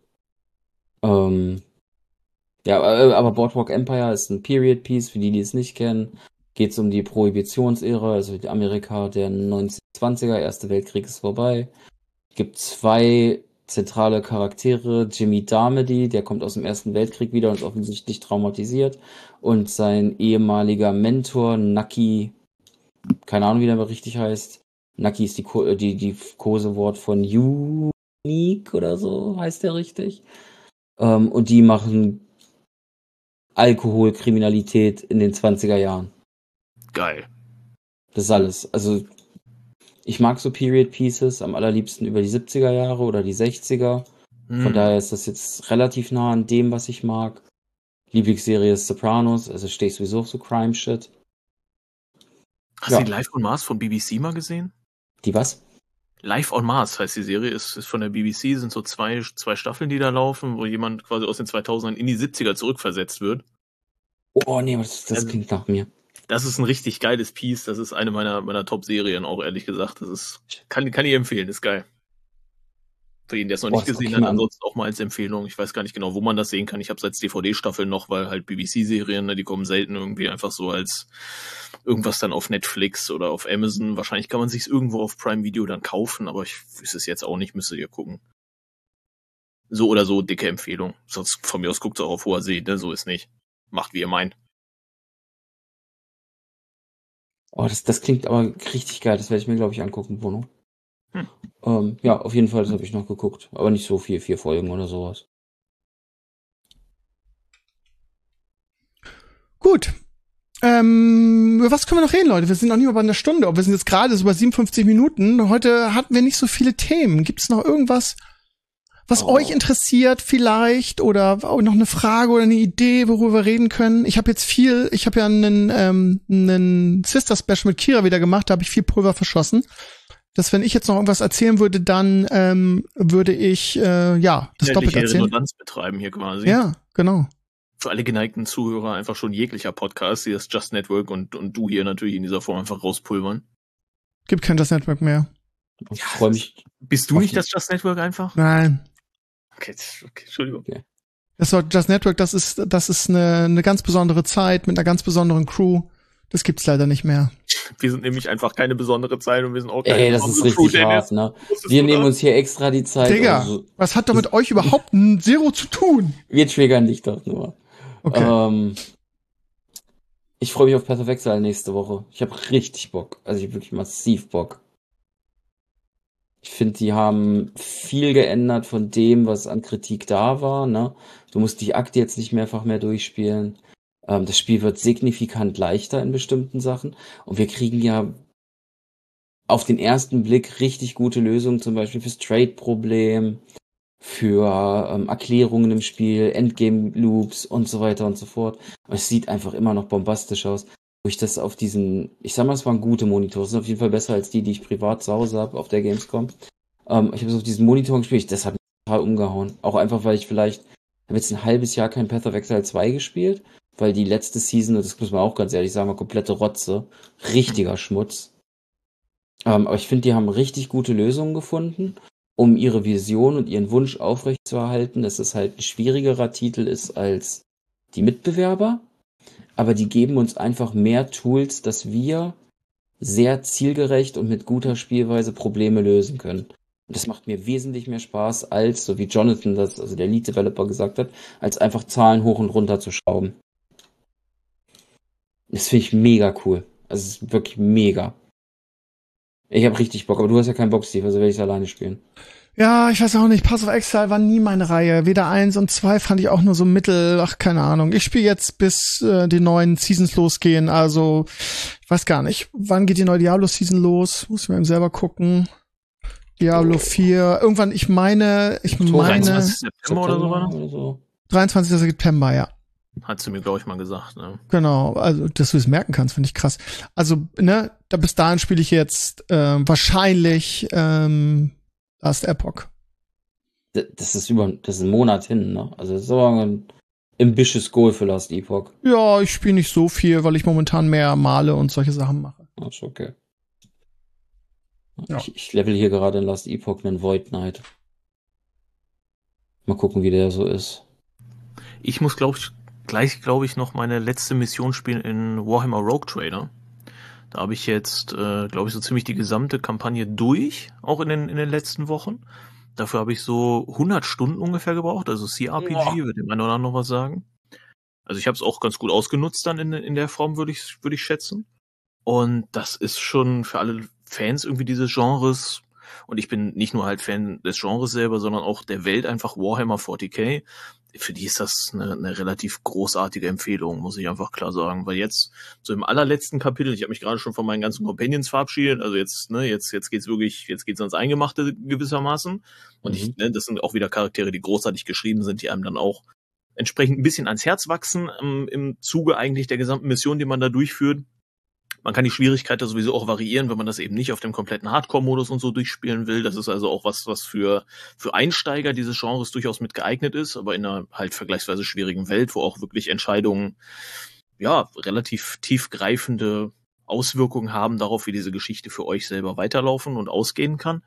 Ja, aber Boardwalk Empire ist ein Period Piece, für die es nicht kennen. Geht es um die Prohibitionsära, also die Amerika der 1920er, Erster Weltkrieg ist vorbei. Gibt 2 zentrale Charaktere, Jimmy Darmody, der kommt aus dem Ersten Weltkrieg wieder und ist offensichtlich traumatisiert. Und sein ehemaliger Mentor, Nucky, keine Ahnung, wie der richtig heißt. Nucky ist die Kosewort von Unique oder so, heißt der richtig. Und die machen Alkoholkriminalität in den 20er Jahren. Geil. Das ist alles. Also, ich mag so Period Pieces am allerliebsten über die 70er Jahre oder die 60er. Von daher ist das jetzt relativ nah an dem, was ich mag. Lieblingsserie ist Sopranos, also stehe ich sowieso auf so Crime-Shit. Hast du die Live on Mars von BBC mal gesehen? Die was? Live on Mars heißt die Serie, ist von der BBC, sind so zwei Staffeln, die da laufen, wo jemand quasi aus den 2000ern in die 70er zurückversetzt wird. Oh nee, das klingt nach mir. Das ist ein richtig geiles Piece, das ist eine meiner Top-Serien auch, ehrlich gesagt. Das ist, kann ich empfehlen, ist geil. Für jeden, der es noch nicht gesehen hat, ansonsten auch mal als Empfehlung. Ich weiß gar nicht genau, wo man das sehen kann. Ich habe es als DVD-Staffel noch, weil halt BBC-Serien, ne, die kommen selten irgendwie einfach so als irgendwas dann auf Netflix oder auf Amazon. Wahrscheinlich kann man sich irgendwo auf Prime Video dann kaufen, aber ich wüsste es jetzt auch nicht, müsstet ihr gucken. So oder so, dicke Empfehlung. Sonst von mir aus guckt ihr auch auf hoher See, ne? So ist nicht. Macht, wie ihr meint. Oh, das klingt aber richtig geil. Das werde ich mir, glaube ich, angucken, Bruno. Ja, auf jeden Fall, das habe ich noch geguckt. Aber nicht so viel, 4 Folgen oder sowas. Gut. Über was können wir noch reden, Leute? Wir sind noch nicht mal bei einer Stunde. Wir sind jetzt gerade so bei 57 Minuten. Heute hatten wir nicht so viele Themen. Gibt es noch irgendwas, was euch interessiert vielleicht? Oder noch eine Frage oder eine Idee, worüber wir reden können? Ich habe ja einen Sister-Special mit Kira wieder gemacht. Da habe ich viel Pulver verschossen. Dass wenn ich jetzt noch irgendwas erzählen würde, dann würde ich das doppelt erzählen. Redundanz betreiben hier quasi. Ja, genau. Für alle geneigten Zuhörer einfach schon jeglicher Podcast, die das Just Network und du hier natürlich in dieser Form einfach rauspulvern. Gibt kein Just Network mehr. Ich freue mich. Bist du nicht das Just Network einfach? Nein. Okay, Entschuldigung. Okay. Das war Just Network, das ist eine ganz besondere Zeit mit einer ganz besonderen Crew. Das gibt's leider nicht mehr. Wir sind nämlich einfach keine besondere Zeit und wir sind auch keine Ey, das ist richtig hart, ne? Wir nehmen uns hier extra die Zeit. Digga, also, was hat doch mit euch überhaupt ein Zero zu tun? Wir triggern dich doch nur. Okay. Ich freue mich auf Path of Exile nächste Woche. Ich habe richtig Bock. Also ich habe wirklich massiv Bock. Ich finde, die haben viel geändert von dem, was an Kritik da war, ne? Du musst die Akte jetzt nicht mehrfach mehr durchspielen. Das Spiel wird signifikant leichter in bestimmten Sachen. Und wir kriegen ja auf den ersten Blick richtig gute Lösungen, zum Beispiel fürs Trade-Problem. für Erklärungen im Spiel, Endgame-Loops und so weiter und so fort. Und es sieht einfach immer noch bombastisch aus. Wo ich das auf diesen, ich sag mal, es waren gute Monitore, sind auf jeden Fall besser als die ich privat zu Hause habe auf der Gamescom. Ich habe es auf diesen Monitoren gespielt, das hat mich total umgehauen. Auch einfach, weil ich vielleicht, habe jetzt ein halbes Jahr kein Path of Exile 2 gespielt, weil die letzte Season, das muss man auch ganz ehrlich sagen, war komplette Rotze. Richtiger Schmutz. Aber ich finde, die haben richtig gute Lösungen gefunden, um ihre Vision und ihren Wunsch aufrechtzuerhalten, dass es halt ein schwierigerer Titel ist als die Mitbewerber. Aber die geben uns einfach mehr Tools, dass wir sehr zielgerecht und mit guter Spielweise Probleme lösen können. Und das macht mir wesentlich mehr Spaß, als, so wie Jonathan das, also der Lead-Developer gesagt hat, als einfach Zahlen hoch und runter zu schrauben. Das finde ich mega cool. Also es ist wirklich mega. Ich habe richtig Bock, aber du hast ja keinen Bock, Steve, also werde ich es alleine spielen. Ja, ich weiß auch nicht. Path of Exile war nie meine Reihe. Weder 1 und 2 fand ich auch nur so mittel. Ach, keine Ahnung. Ich spiele jetzt, bis die neuen Seasons losgehen. Also, ich weiß gar nicht. Wann geht die neue Diablo-Season los? Muss ich mir eben selber gucken. Diablo 4. Irgendwann, ich meine 23. September oder so war das? 23. September, ja. Hat sie mir, glaube ich, mal gesagt, ne? Genau, also dass du es merken kannst, finde ich krass. Also, ne, da bis dahin spiele ich jetzt wahrscheinlich Last Epoch. Das ist ein Monat hin, ne? Also das ist aber ein ambitious Goal für Last Epoch. Ja, ich spiele nicht so viel, weil ich momentan mehr male und solche Sachen mache. Das ist okay. Ja. Ich level hier gerade in Last Epoch einen Void Knight. Mal gucken, wie der so ist. Ich muss, glaube ich, noch meine letzte Mission spielen in Warhammer Rogue Trader. Da habe ich jetzt, glaube ich, so ziemlich die gesamte Kampagne durch, auch in den letzten Wochen. Dafür habe ich so 100 Stunden ungefähr gebraucht, also CRPG, wird dem einen oder anderen noch was sagen. Also ich habe es auch ganz gut ausgenutzt dann in der Form, würde ich schätzen. Und das ist schon für alle Fans irgendwie dieses Genres, und ich bin nicht nur halt Fan des Genres selber, sondern auch der Welt einfach Warhammer 40k. Für die ist das eine relativ großartige Empfehlung, muss ich einfach klar sagen. Weil jetzt, so im allerletzten Kapitel, ich habe mich gerade schon von meinen ganzen Companions verabschiedet, also jetzt geht's ans Eingemachte gewissermaßen. Und das sind auch wieder Charaktere, die großartig geschrieben sind, die einem dann auch entsprechend ein bisschen ans Herz wachsen, im Zuge eigentlich der gesamten Mission, die man da durchführt. Man kann die Schwierigkeit da sowieso auch variieren, wenn man das eben nicht auf dem kompletten Hardcore-Modus und so durchspielen will. Das ist also auch was für Einsteiger dieses Genres durchaus mit geeignet ist, aber in einer halt vergleichsweise schwierigen Welt, wo auch wirklich Entscheidungen, ja, relativ tiefgreifende Auswirkungen haben darauf, wie diese Geschichte für euch selber weiterlaufen und ausgehen kann.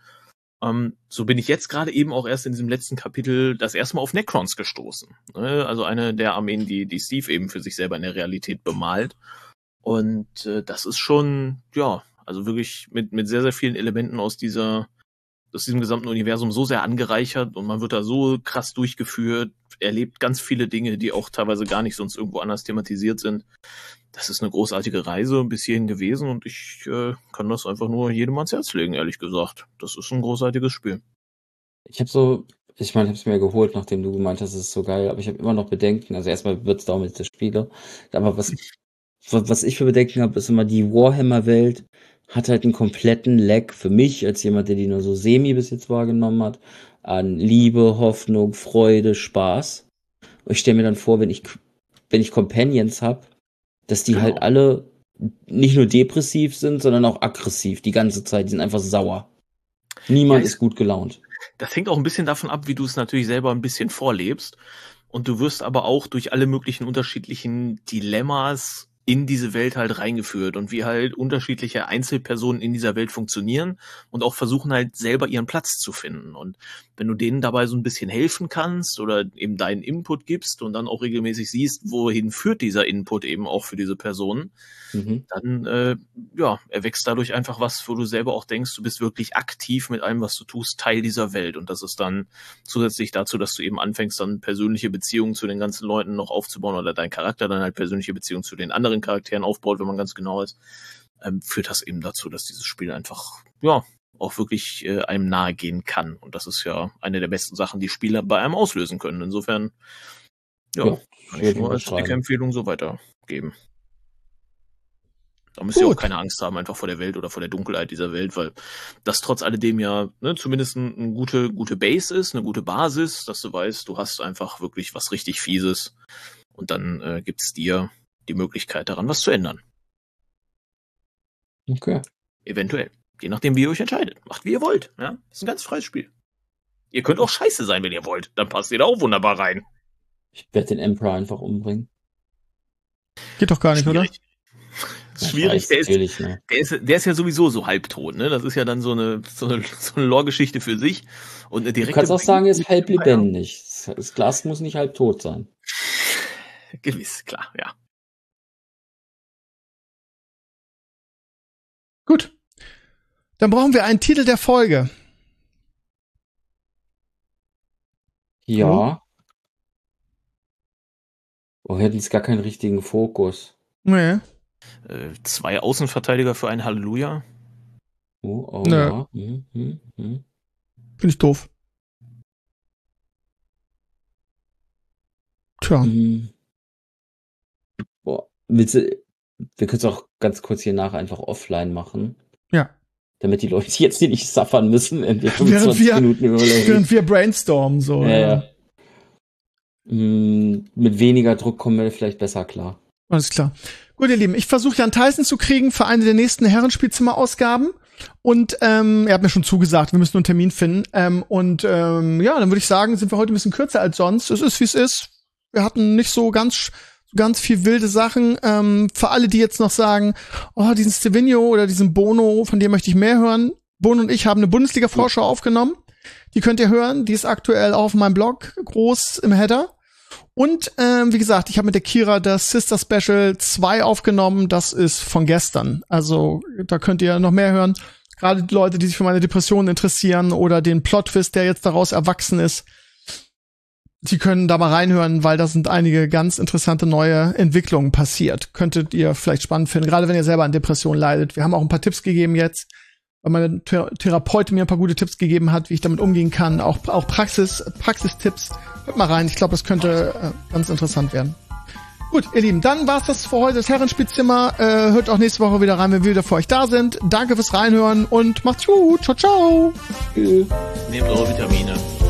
So bin ich jetzt gerade eben auch erst in diesem letzten Kapitel das erste Mal auf Necrons gestoßen. Also eine der Armeen, die Steve eben für sich selber in der Realität bemalt. Und das ist schon, ja, also wirklich mit sehr, sehr vielen Elementen aus diesem gesamten Universum so sehr angereichert, und man wird da so krass durchgeführt, erlebt ganz viele Dinge, die auch teilweise gar nicht sonst irgendwo anders thematisiert sind. Das ist eine großartige Reise bis hierhin gewesen, und ich kann das einfach nur jedem ans Herz legen, ehrlich gesagt. Das ist ein großartiges Spiel. Ich habe es mir geholt, nachdem du gemeint hast, es ist so geil, aber ich habe immer noch Bedenken. Also erstmal wird es dauern mit der Spiele, aber was ich für Bedenken habe, ist immer, die Warhammer-Welt hat halt einen kompletten Lack für mich, als jemand, der die nur so semi bis jetzt wahrgenommen hat, an Liebe, Hoffnung, Freude, Spaß. Und ich stelle mir dann vor, wenn ich Companions habe, dass die halt alle nicht nur depressiv sind, sondern auch aggressiv die ganze Zeit. Die sind einfach sauer. Niemand ist gut gelaunt. Das hängt auch ein bisschen davon ab, wie du es natürlich selber ein bisschen vorlebst. Und du wirst aber auch durch alle möglichen unterschiedlichen Dilemmas in diese Welt halt reingeführt und wie halt unterschiedliche Einzelpersonen in dieser Welt funktionieren und auch versuchen halt selber ihren Platz zu finden. Und wenn du denen dabei so ein bisschen helfen kannst oder eben deinen Input gibst und dann auch regelmäßig siehst, wohin führt dieser Input eben auch für diese Personen, dann erwächst dadurch einfach was, wo du selber auch denkst, du bist wirklich aktiv mit allem, was du tust, Teil dieser Welt. Und das ist dann zusätzlich dazu, dass du eben anfängst, dann persönliche Beziehungen zu den ganzen Leuten noch aufzubauen oder dein Charakter dann halt persönliche Beziehungen zu den anderen Charakteren aufbaut, wenn man ganz genau ist, führt das eben dazu, dass dieses Spiel einfach, ja, auch wirklich einem nahe gehen kann. Und das ist ja eine der besten Sachen, die Spieler bei einem auslösen können. Insofern, kann ich nur als dicke Empfehlung so weitergeben. Da müsst ihr auch keine Angst haben, einfach vor der Welt oder vor der Dunkelheit dieser Welt, weil das trotz alledem ja zumindest eine gute Base ist, eine gute Basis, dass du weißt, du hast einfach wirklich was richtig Fieses und dann gibt's dir die Möglichkeit daran, was zu ändern. Okay. Eventuell. Je nachdem, wie ihr euch entscheidet. Macht, wie ihr wollt. Ja? Das ist ein ganz freies Spiel. Ihr könnt auch scheiße sein, wenn ihr wollt. Dann passt ihr da auch wunderbar rein. Ich werde den Emperor einfach umbringen. Geht doch gar nicht, Schwierig. Ja, Schwierig. Der ist ja sowieso so halbtot. Ne? Das ist ja dann so eine Lore-Geschichte für sich. Und eine direkte. Du kannst auch sagen, er ist halb lebendig. Das Glas muss nicht halbtot sein. Gewiss, klar, ja. Gut. Dann brauchen wir einen Titel der Folge. Ja. Oh, wir hätten jetzt gar keinen richtigen Fokus. Nee. 2 Außenverteidiger für ein Halleluja. Oh, Nö. ja. Finde ich doof. Tja. Boah, wir können es auch ganz kurz hier nach einfach offline machen. Ja. Damit die Leute jetzt hier nicht suffern müssen, wenn wir 25 Minuten überlegen. Während wir brainstormen, so. Ja. Mit weniger Druck kommen wir vielleicht besser klar. Alles klar. Gut, ihr Lieben, ich versuche Jan Tyson zu kriegen für eine der nächsten Herrenspielzimmer-Ausgaben. Und er hat mir schon zugesagt, wir müssen einen Termin finden. Dann würde ich sagen, sind wir heute ein bisschen kürzer als sonst. Es ist, wie es ist. Wir hatten nicht so ganz viel wilde Sachen. Für alle, die jetzt noch sagen, oh, diesen Stevino oder diesen Bono, von dem möchte ich mehr hören. Bono und ich haben eine Bundesliga-Vorschau aufgenommen. Die könnt ihr hören. Die ist aktuell auch auf meinem Blog groß im Header. Und wie gesagt, ich habe mit der Kira das Sister Special 2 aufgenommen. Das ist von gestern. Also da könnt ihr noch mehr hören. Gerade die Leute, die sich für meine Depressionen interessieren oder den Plot-Twist, der jetzt daraus erwachsen ist. Sie können da mal reinhören, weil da sind einige ganz interessante neue Entwicklungen passiert. Könntet ihr vielleicht spannend finden, gerade wenn ihr selber an Depressionen leidet. Wir haben auch ein paar Tipps gegeben jetzt, weil meine Therapeutin mir ein paar gute Tipps gegeben hat, wie ich damit umgehen kann. Auch Praxistipps. Hört mal rein. Ich glaube, das könnte ganz interessant werden. Gut, ihr Lieben, dann war's das für heute, das Herrenspielzimmer. Hört auch nächste Woche wieder rein, wenn wir wieder für euch da sind. Danke fürs Reinhören und macht's gut. Ciao, ciao. Nehmt eure Vitamine.